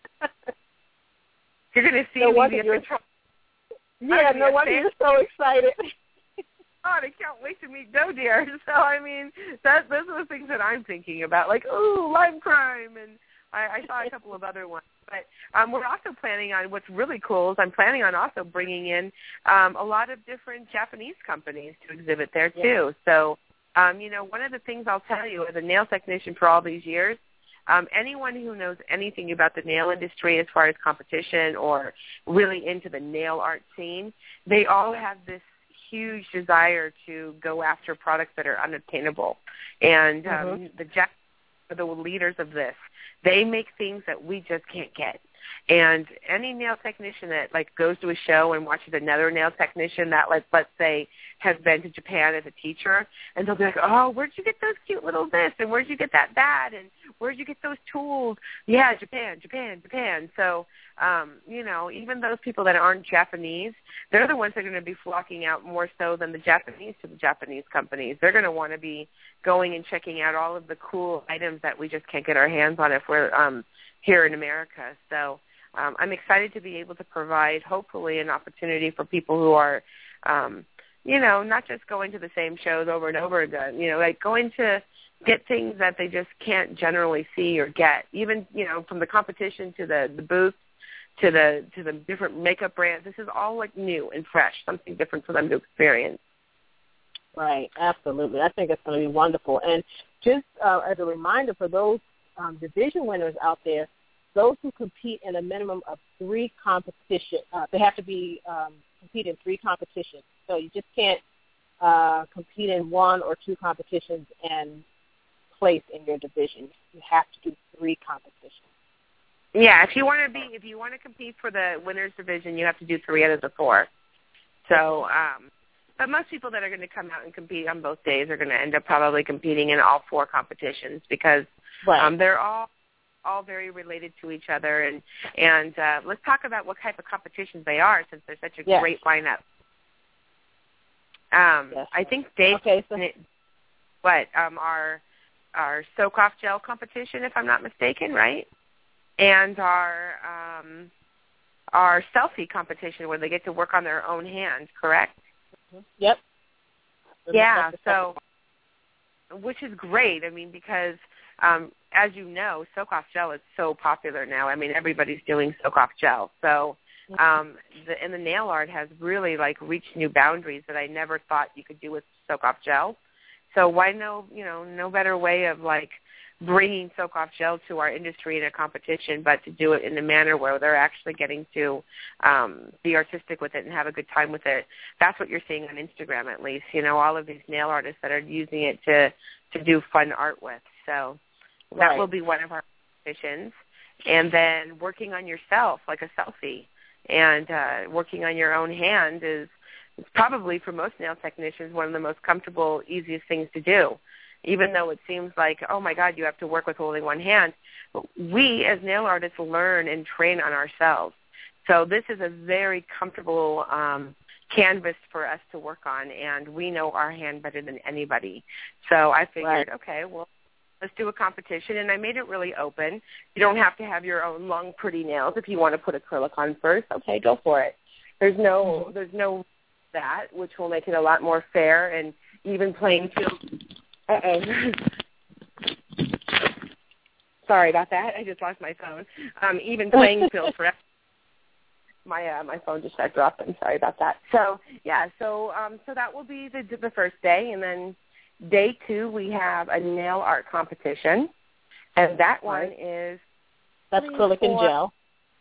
You're gonna see no me wonder be you're, control- Yeah, no wonder you're so excited. God, I can't wait to meet Doe Deer. So I mean, that those are the things that I'm thinking about. Like, ooh, Lime Crime, and I, I saw a couple of other ones. But um, we're also planning on, what's really cool is I'm planning on also bringing in um, a lot of different Japanese companies to exhibit there, too. Yeah. So, um, you know, one of the things I'll tell you as a nail technician for all these years, um, anyone who knows anything about the nail industry as far as competition or really into the nail art scene, they all have this huge desire to go after products that are unattainable. And um, mm-hmm. the Japanese are the leaders of this. They make things that we just can't get. And any nail technician that, like, goes to a show and watches another nail technician that, like, let's say, has been to Japan as a teacher, and they'll be like, oh, where'd you get those cute little this, and where'd you get that that, and where'd you get those tools? Yeah, Japan, Japan, Japan. So, um, you know, even those people that aren't Japanese, they're the ones that are going to be flocking out more so than the Japanese to the Japanese companies. They're going to want to be going and checking out all of the cool items that we just can't get our hands on if we're um, here in America. So um, I'm excited to be able to provide, hopefully, an opportunity for people who are, um, you know, not just going to the same shows over and over again, you know, like going to get things that they just can't generally see or get, even, you know, from the competition to the, the booth to the to the different makeup brands. This is all, like, new and fresh, something different for them to experience. Right, absolutely. I think it's going to be wonderful. And just uh, as a reminder for those um, division winners out there, those who compete in a minimum of three competitions, uh, they have to be um, compete in three competitions. So you just can't uh, compete in one or two competitions and place in your division. You have to do three competitions. Yeah, if you want to be, if you want to compete for the winners division, you have to do three out of the four. So, um, but most people that are going to come out and compete on both days are going to end up probably competing in all four competitions because right. um, they're all all very related to each other. And and uh, let's talk about what type of competitions they are, since they're such a yes. great lineup. Um, yes. I think Dave, okay, so. what um, our our soak off gel competition, if I'm not mistaken, right? And our um, our selfie competition where they get to work on their own hand, correct? Yep. Yeah, so, which is great. I mean, because um, as you know, soak-off gel is so popular now. I mean, everybody's doing soak-off gel. So um, the, and the nail art has really, like, reached new boundaries that I never thought you could do with soak-off gel. So why no, you know, no better way of, like, bringing soak-off gel to our industry in a competition, but to do it in a manner where they're actually getting to um, be artistic with it and have a good time with it. That's what you're seeing on Instagram, at least. You know, all of these nail artists that are using it to, to do fun art with. So that Right. will be one of our competitions. And then working on yourself, like a selfie, and uh, working on your own hand is, is probably, for most nail technicians, one of the most comfortable, easiest things to do. Even though it seems like, oh, my God, you have to work with holding one hand. But we, as nail artists, learn and train on ourselves. So this is a very comfortable um, canvas for us to work on, and we know our hand better than anybody. So I figured, Right. okay, well, let's do a competition, and I made it really open. You don't have to have your own long, pretty nails. If you want to put acrylic on first, okay, go for it. There's no, mm-hmm. there's no that, which will make it a lot more fair and even playing field. Uh-oh. Sorry about that. I just lost my phone. Um, even playing field for my uh, my phone just started dropping. Sorry about that. So yeah, so um, so that will be the the first day, and then day two we have a nail art competition, and that one right. is that's acrylic and gel.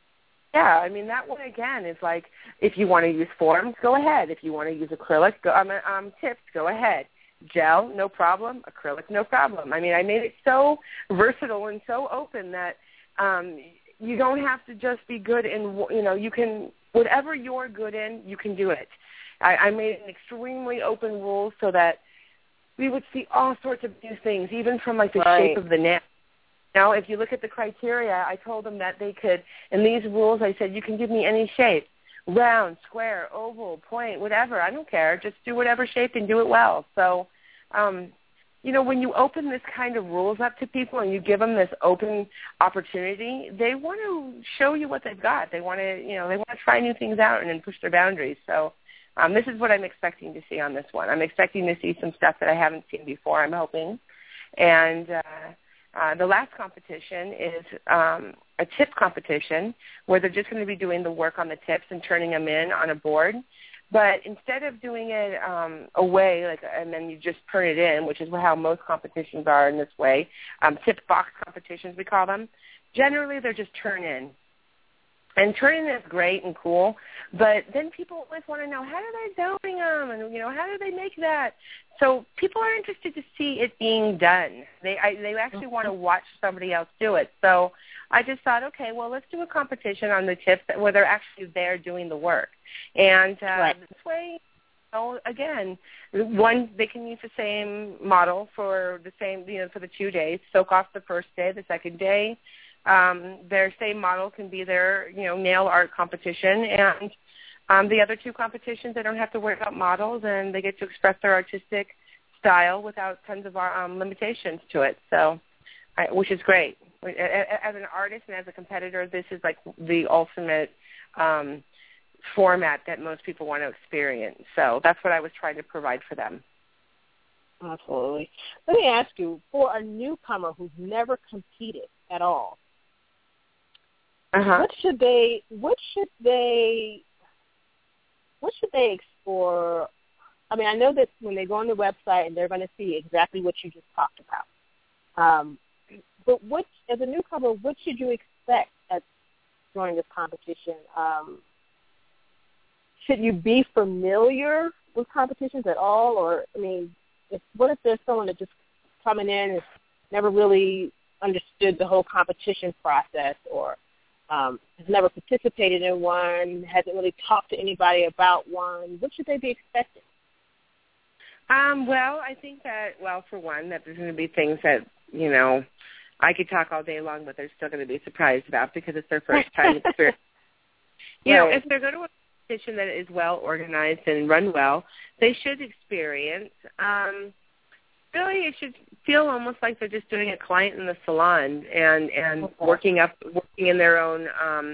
Yeah, I mean that one again is like, if you want to use forms, go ahead. If you want to use acrylic, go um, um tips, go ahead. Gel, no problem. Acrylic, no problem. I mean, I made it so versatile and so open that um, you don't have to just be good in, you know, you can, whatever you're good in, you can do it. I, I made an extremely open rule so that we would see all sorts of new things, even from like the right. shape of the nail. Now, if you look at the criteria, I told them that they could, in these rules, I said, you can give me any shape. Round, square, oval, point, whatever. I don't care. Just do whatever shape and do it well. So, um, you know, when you open this kind of rules up to people and you give them this open opportunity, they want to show you what they've got. They want to, you know, they want to try new things out and then push their boundaries. So um, this is what I'm expecting to see on this one. I'm expecting to see some stuff that I haven't seen before, I'm hoping. And uh, uh, the last competition is um, a tip competition where they're just going to be doing the work on the tips and turning them in on a board. But instead of doing it um, away, like, and then you just turn it in, which is how most competitions are in this way, um, tip box competitions we call them, generally they're just turn in. And turn-in is great and cool, but then people always want to know, how are they doing them? And, you know, how do they make that? So people are interested to see it being done. They I, they actually want to watch somebody else do it. So I just thought, okay, well, let's do a competition on the tips that, where they're actually there doing the work. And uh, right. this way, you know, again, one, they can use the same model for the same, you know, for the two days, soak off the first day, the second day. Um, their same model can be their, you know, nail art competition, and um, the other two competitions, they don't have to worry about models, and they get to express their artistic style without tons of um, limitations to it. So, I, which is great. As an artist and as a competitor, this is like the ultimate um, format that most people want to experience. So that's what I was trying to provide for them. Absolutely. Let me ask you, for a newcomer who's never competed at all, Uh-huh. What should they? What should they? What should they explore? I mean, I know that when they go on the website and they're going to see exactly what you just talked about. Um, but what, as a newcomer, what should you expect at during this competition? Um, should you be familiar with competitions at all, or I mean, if, what if there's someone that just coming in and never really understood the whole competition process, or Um, has never participated in one, hasn't really talked to anybody about one? What should they be expecting? Um, well, I think that, well, for one, that there's going to be things that, you know, I could talk all day long, but they're still going to be surprised about because it's their first time experience. You know, right. if they're going to a competition that is well organized and run well, they should experience, um, really it should feel almost like they're just doing a client in the salon and, and okay. working up, working in their own um,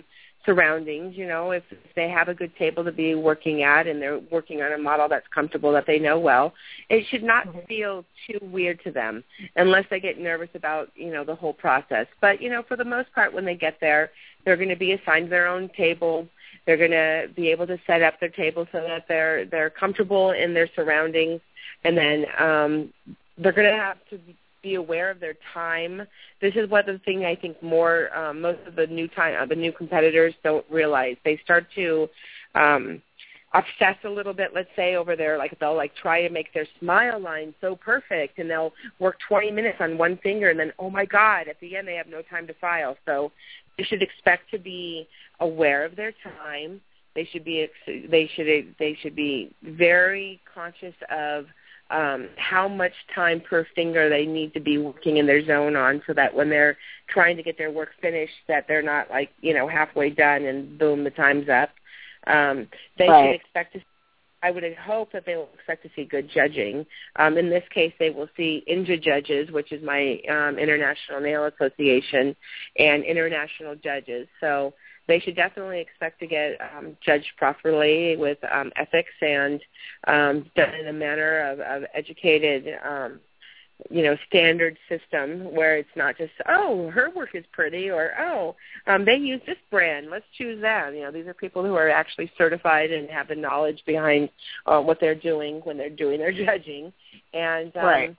surroundings, you know, if, if they have a good table to be working at and they're working on a model that's comfortable, that they know well, it should not mm-hmm. feel too weird to them unless they get nervous about, you know, the whole process. But, you know, for the most part, when they get there, they're going to be assigned their own table. They're going to be able to set up their table so that they're they're comfortable in their surroundings, and then um, they're going to have to be aware of their time. This is one of the things I think more um, most of the new time uh, the new competitors don't realize. They start to um, obsess a little bit, let's say, over their, like they'll like try to make their smile line so perfect, and they'll work twenty minutes on one finger, and then oh my God, at the end they have no time to file. So they should expect to be aware of their time. They should be they should they should be very conscious of Um, how much time per finger they need to be working in their zone on, so that when they're trying to get their work finished, that they're not like, you know, halfway done and boom, the time's up. Um, they right. should expect to, I would hope that they will expect to see good judging. Um, in this case, they will see I N J A judges, which is my um, International Nail Association, and international judges. So they should definitely expect to get um, judged properly with um, ethics and um, done in a manner of, of educated, um, you know, standard system where it's not just, oh, her work is pretty, or, oh, um, they use this brand, let's choose that. You know, these are people who are actually certified and have the knowledge behind uh, what they're doing when they're doing their judging. And um, right.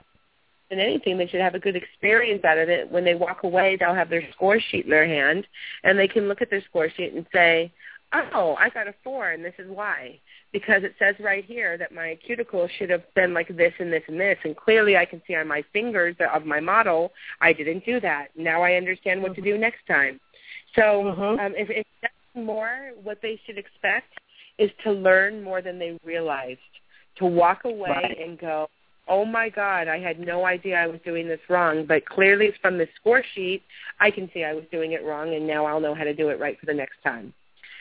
than anything, they should have a good experience out of it. When they walk away, they'll have their score sheet in their hand, and they can look at their score sheet and say, oh, I got a four, and this is why. Because it says right here that my cuticle should have been like this and this and this, and clearly I can see on my fingers of my model, I didn't do that. Now I understand what mm-hmm. to do next time. So mm-hmm. um, if, if that's more, what they should expect is to learn more than they realized, to walk away right. and go, oh, my God, I had no idea I was doing this wrong, but clearly from the score sheet, I can see I was doing it wrong, and now I'll know how to do it right for the next time.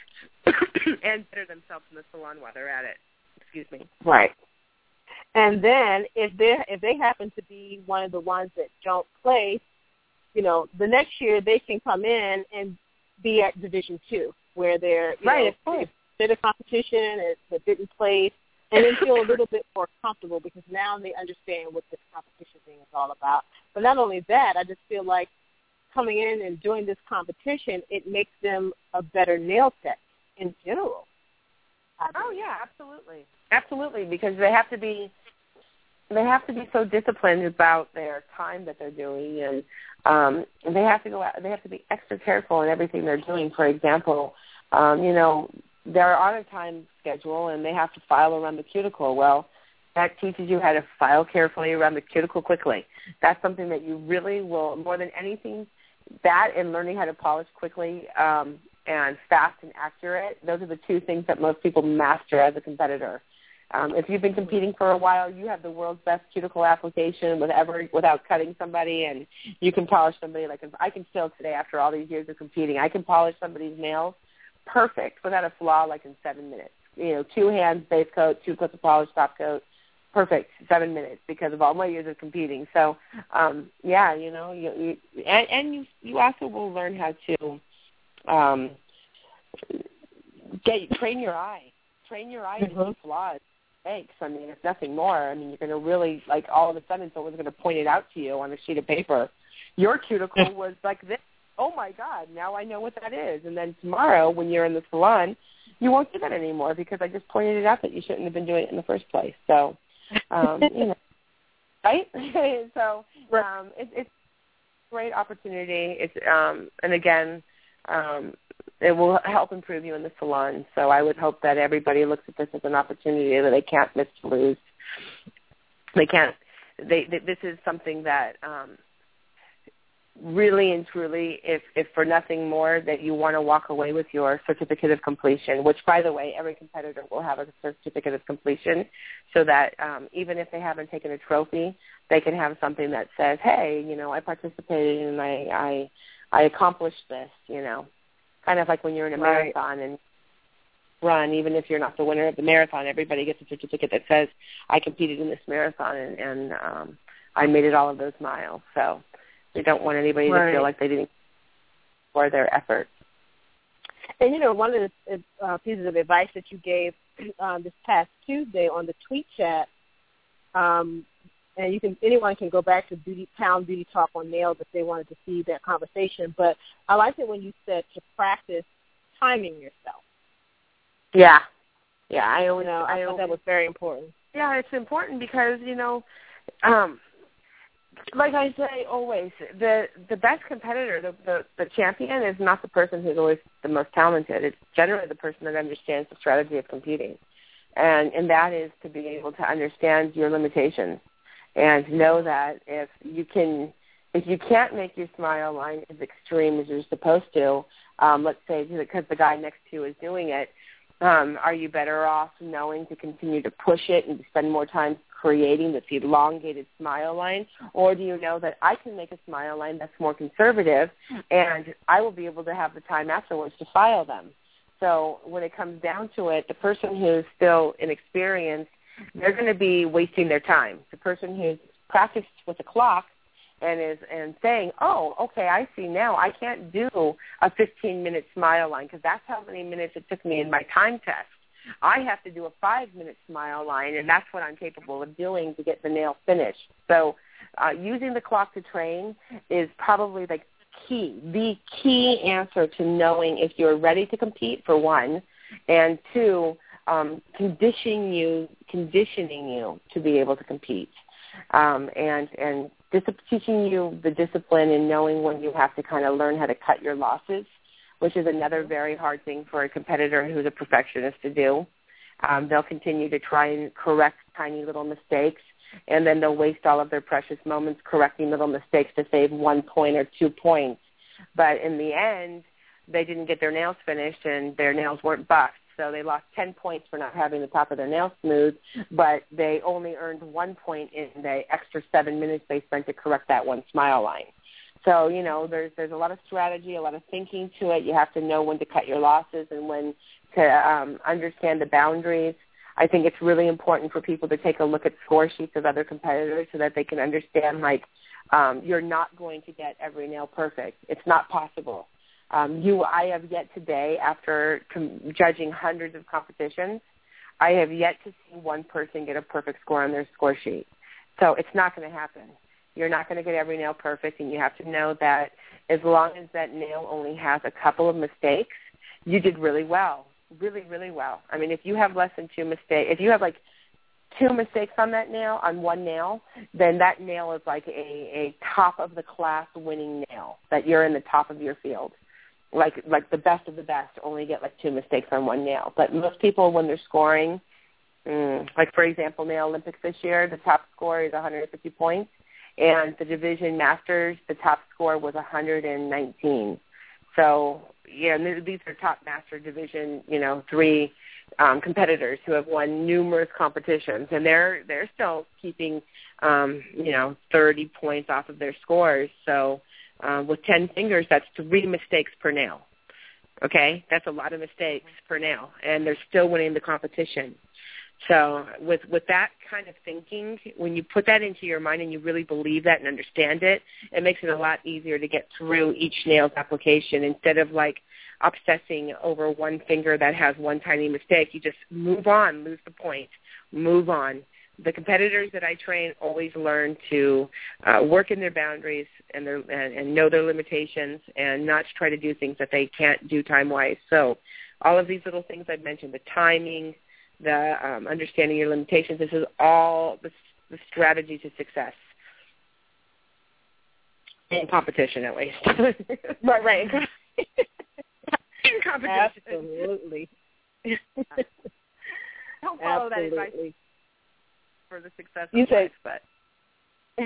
And better themselves in the salon while they're at it. Excuse me. Right. And then if they if they happen to be one of the ones that don't place, you know, the next year they can come in and be at Division Two, where they're you right. know, did a competition that didn't place, and then feel a little bit more comfortable because now they understand what this competition thing is all about. But not only that, I just feel like coming in and doing this competition, it makes them a better nail tech in general. Oh yeah, absolutely, absolutely, because they have to be they have to be so disciplined about their time that they're doing, and um, they have to go out, they have to be extra careful in everything they're doing. For example, um, you know, they're on a time schedule and they have to file around the cuticle. Well, that teaches you how to file carefully around the cuticle quickly. That's something that you really will, more than anything, that and learning how to polish quickly um, and fast and accurate, those are the two things that most people master as a competitor. Um, if you've been competing for a while, you have the world's best cuticle application with ever, without cutting somebody, and you can polish somebody. Like I can still today, after all these years of competing, I can polish somebody's nails perfect, without a flaw, like in seven minutes. You know, two hands, base coat, two coats of polish, top coat, perfect, seven minutes because of all my years of competing. So, um, yeah, you know, you, you and, and you you also will learn how to um, get train your eye, train your eye mm-hmm. to see flaws, mistakes. I mean, if nothing more, I mean, you're going to really, like, all of a sudden someone's going to point it out to you on a sheet of paper. Your cuticle was like this. Oh, my God, now I know what that is. And then tomorrow when you're in the salon, you won't do that anymore because I just pointed it out that you shouldn't have been doing it in the first place. So, um, you know, right? so um, it, it's a great opportunity. It's um, and, again, um, it will help improve you in the salon. So I would hope that everybody looks at this as an opportunity that they can't miss to lose. They can't. They, they this is something that um, – really and truly, if, if for nothing more, that you want to walk away with your certificate of completion, which, by the way, every competitor will have a certificate of completion, so that um, even if they haven't taken a trophy, they can have something that says, hey, you know, I participated and I I, I accomplished this, you know, kind of like when you're in a right. marathon and run, even if you're not the winner of the marathon, everybody gets a certificate that says, I competed in this marathon and, and um, I made it all of those miles. So they don't want anybody right. to feel like they didn't for their efforts. And, you know, one of the uh, pieces of advice that you gave uh, this past Tuesday on the tweet chat, um, and you can anyone can go back to Beauty Town Beauty Talk on Nails if they wanted to see that conversation. But I liked it when you said to practice timing yourself. Yeah. Yeah, I always, you know, I, I thought always, that was very important. Yeah, it's important because, you know, um, like I say always, the the best competitor, the, the the champion, is not the person who's always the most talented. It's generally the person that understands the strategy of competing, and and that is to be able to understand your limitations and know that if you can, if you can't make your smile line as extreme as you're supposed to, um, let's say because the guy next to you is doing it. Um, are you better off knowing to continue to push it and to spend more time creating this elongated smile line? Or do you know that I can make a smile line that's more conservative and I will be able to have the time afterwards to file them? So when it comes down to it, the person who's still inexperienced, they're going to be wasting their time. The person who's practiced with a clock and is and saying, oh, okay, I see now. I can't do a fifteen-minute smile line because that's how many minutes it took me in my time test. I have to do a five-minute smile line, and that's what I'm capable of doing to get the nail finished. So uh, using the clock to train is probably the key, the key answer to knowing if you're ready to compete, for one, and two, um, conditioning you, conditioning you to be able to compete. Um, and and dis- teaching you the discipline and knowing when you have to kind of learn how to cut your losses, which is another very hard thing for a competitor who's a perfectionist to do. Um, they'll continue to try and correct tiny little mistakes, and then they'll waste all of their precious moments correcting little mistakes to save one point or two points. But in the end, they didn't get their nails finished, and their nails weren't buffed. So they lost ten points for not having the top of their nail smooth, but they only earned one point in the extra seven minutes they spent to correct that one smile line. So, you know, there's there's a lot of strategy, a lot of thinking to it. You have to know when to cut your losses and when to um, understand the boundaries. I think it's really important for people to take a look at score sheets of other competitors so that they can understand, like, um, you're not going to get every nail perfect. It's not possible. Um, you, I have yet today, after com- judging hundreds of competitions, I have yet to see one person get a perfect score on their score sheet. So it's not going to happen. You're not going to get every nail perfect, and you have to know that as long as that nail only has a couple of mistakes, you did really well, really, really well. I mean, if you have less than two mistakes, if you have like two mistakes on that nail, on one nail, then that nail is like a, a top-of-the-class winning nail, that you're in the top of your field. Like like the best of the best only get like two mistakes on one nail. But most people, when they're scoring, mm, like for example, Nail Olympics this year, the top score is one hundred fifty points, and the Division Masters, the top score was one hundred nineteen. So yeah, and these are top Master Division, you know, three um, competitors who have won numerous competitions, and they're they're still keeping, um, you know, thirty points off of their scores. So. Uh, with ten fingers, that's three mistakes per nail. Okay? That's a lot of mistakes per nail, and they're still winning the competition. So with with that kind of thinking, when you put that into your mind and you really believe that and understand it, it makes it a lot easier to get through each nail's application instead of, like, obsessing over one finger that has one tiny mistake. You just move on, lose the point, move on. The competitors that I train always learn to uh, work in their boundaries and, their, and, and know their limitations and not to try to do things that they can't do time-wise. So all of these little things I've mentioned, the timing, the um, understanding your limitations, this is all the, the strategy to success. In competition, at least. right, right. In competition. Absolutely. Don't follow Absolutely. that advice for the success of you life, say, but.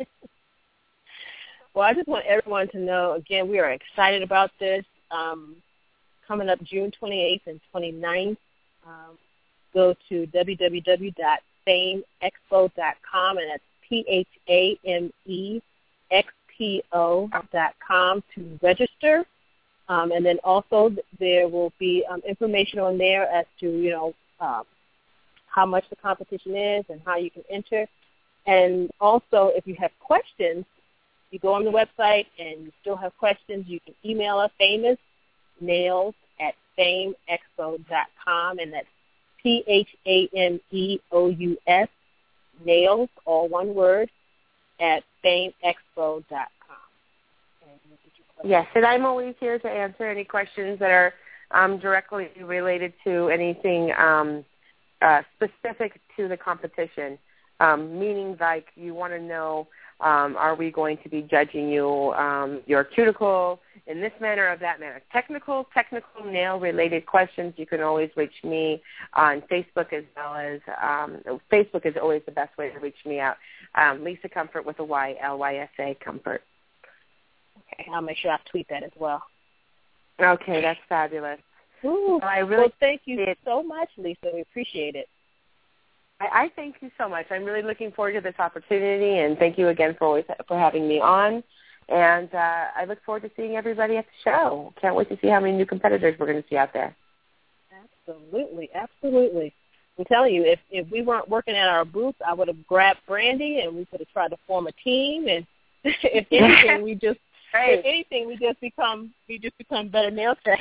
Well, I just want everyone to know, again, we are excited about this. Um, coming up June twenty-eighth and twenty-ninth, um, go to w w w dot fame expo dot com, and that's P H A M E X P O dot com to register. Um, and then also there will be um, information on there as to, you know, um, how much the competition is and how you can enter. And also, if you have questions, you go on the website and you still have questions, you can email us, famous nails at fame expo dot com, and that's P H A M E O U S, nails, all one word, at fame expo dot com. Yes, and I'm always here to answer any questions that are um, directly related to anything um, uh, specific to the competition, um, meaning like you want to know, um, are we going to be judging you, um, your cuticle in this manner or that manner? Technical, technical nail-related questions, you can always reach me on Facebook as well as, um, Facebook is always the best way to reach me out. Um, Lisa Comfort with a Y, L Y S A, Comfort. Okay, I'll make sure I tweet that as well. Okay, that's fabulous. Ooh, I really well, thank you so much, Lisa. We appreciate it. I, I thank you so much. I'm really looking forward to this opportunity, and thank you again for always for having me on. And uh, I look forward to seeing everybody at the show. Can't wait to see how many new competitors we're going to see out there. Absolutely, absolutely. I'm telling you, if if we weren't working at our booth, I would have grabbed Brandy, and we could have tried to form a team. And if anything, we just Right. if anything, we just become we just become better nail techs.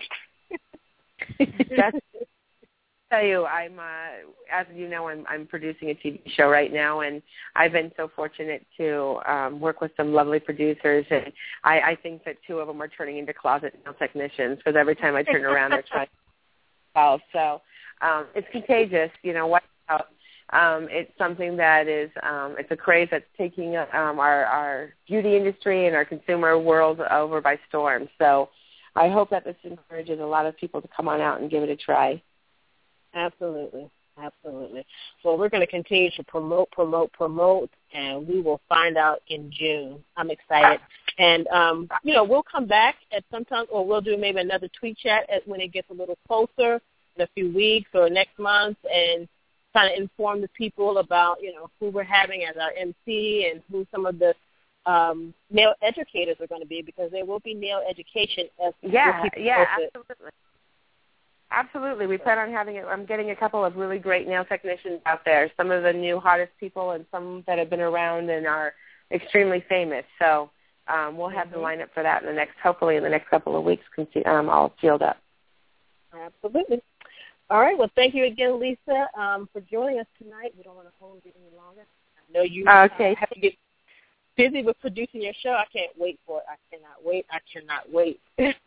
That's, tell you, I'm uh, as you know, I'm I'm producing a T V show right now, and I've been so fortunate to um, work with some lovely producers, and I, I think that two of them are turning into closet nail technicians because every time I turn around, they're trying to help. So um, it's contagious, you know. What out? Um, it's something that is, um, it's a craze that's taking um, our, our beauty industry and our consumer world over by storm. So I hope that this encourages a lot of people to come on out and give it a try. Absolutely. Absolutely. Well, we're going to continue to promote, promote, promote, and we will find out in June. I'm excited. And, um, you know, we'll come back at some time, or we'll do maybe another tweet chat at, when it gets a little closer in a few weeks or next month, and kind of inform the people about, you know, who we're having as our M C and who some of the um, nail educators are going to be, because there will be nail education as yeah, we'll yeah, posted. absolutely. Absolutely. We plan on having it. I'm getting a couple of really great nail technicians out there, some of the new hottest people and some that have been around and are extremely famous. So um, we'll have mm-hmm. the lineup for that in the next, hopefully in the next couple of weeks, um, all sealed up. Absolutely. All right. Well, thank you again, Lisa, um, for joining us tonight. We don't want to hold it any longer. I know you okay. uh, have to get busy with producing your show. I can't wait for it. I cannot wait. I cannot wait.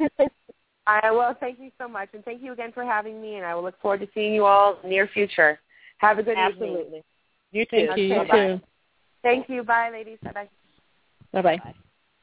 I will. Thank you so much, and thank you again for having me, and I will look forward to seeing you all in the near future. Have a good Absolutely. evening. You too. Thank okay, you. You bye. too. Thank you. Bye, ladies. Bye-bye. Bye-bye.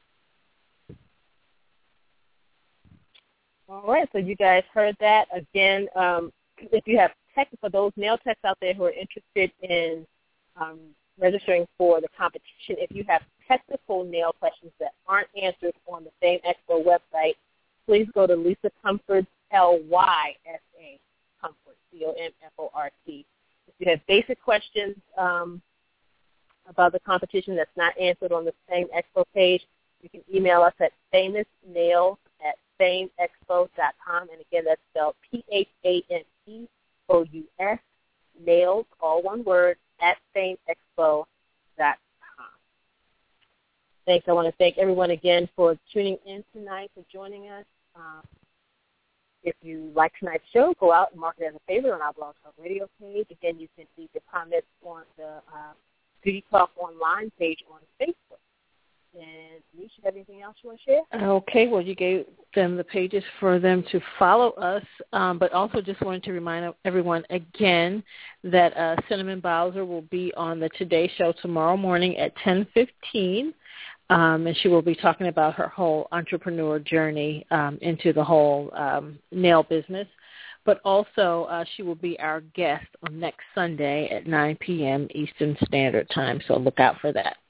All right, so you guys heard that. Again, um, if you have tech, for those nail techs out there who are interested in um, registering for the competition, if you have technical nail questions that aren't answered on the Fame Expo website, please go to Lisa Comfort's L Y S A, Comfort, C O M F O R T. If you have basic questions um, about the competition that's not answered on the Fame Expo page, you can email us at famousnails at fame expo dot com. And again, that's spelled P H A M E O U S, nails, all one word, at fame expo dot com. Thanks. I want to thank everyone again for tuning in tonight, for joining us. Um, if you like tonight's show, go out and mark it as a favorite on our Blog Talk Radio page. Again, you can leave your comments on the uh, Beauty Talk Online page on Facebook. And Nish, you have anything else you want to share? Okay, well, you gave them the pages for them to follow us, um, but also just wanted to remind everyone again that uh, Cinnamon Bowser will be on the Today Show tomorrow morning at ten fifteen. Um, and she will be talking about her whole entrepreneur journey um, into the whole um, nail business. But also uh, she will be our guest on next Sunday at nine p.m. Eastern Standard Time, so look out for that.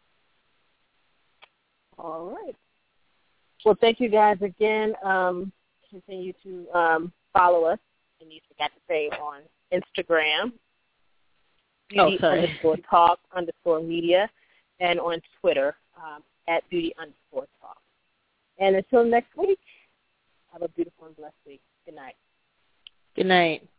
All right. Well, thank you guys again. Um, continue to um, follow us, and you forgot to say on Instagram, beauty oh, sorry. underscore talk underscore media, and on Twitter, um, at beauty underscore talk. And until next week, have a beautiful and blessed week. Good night. Good night.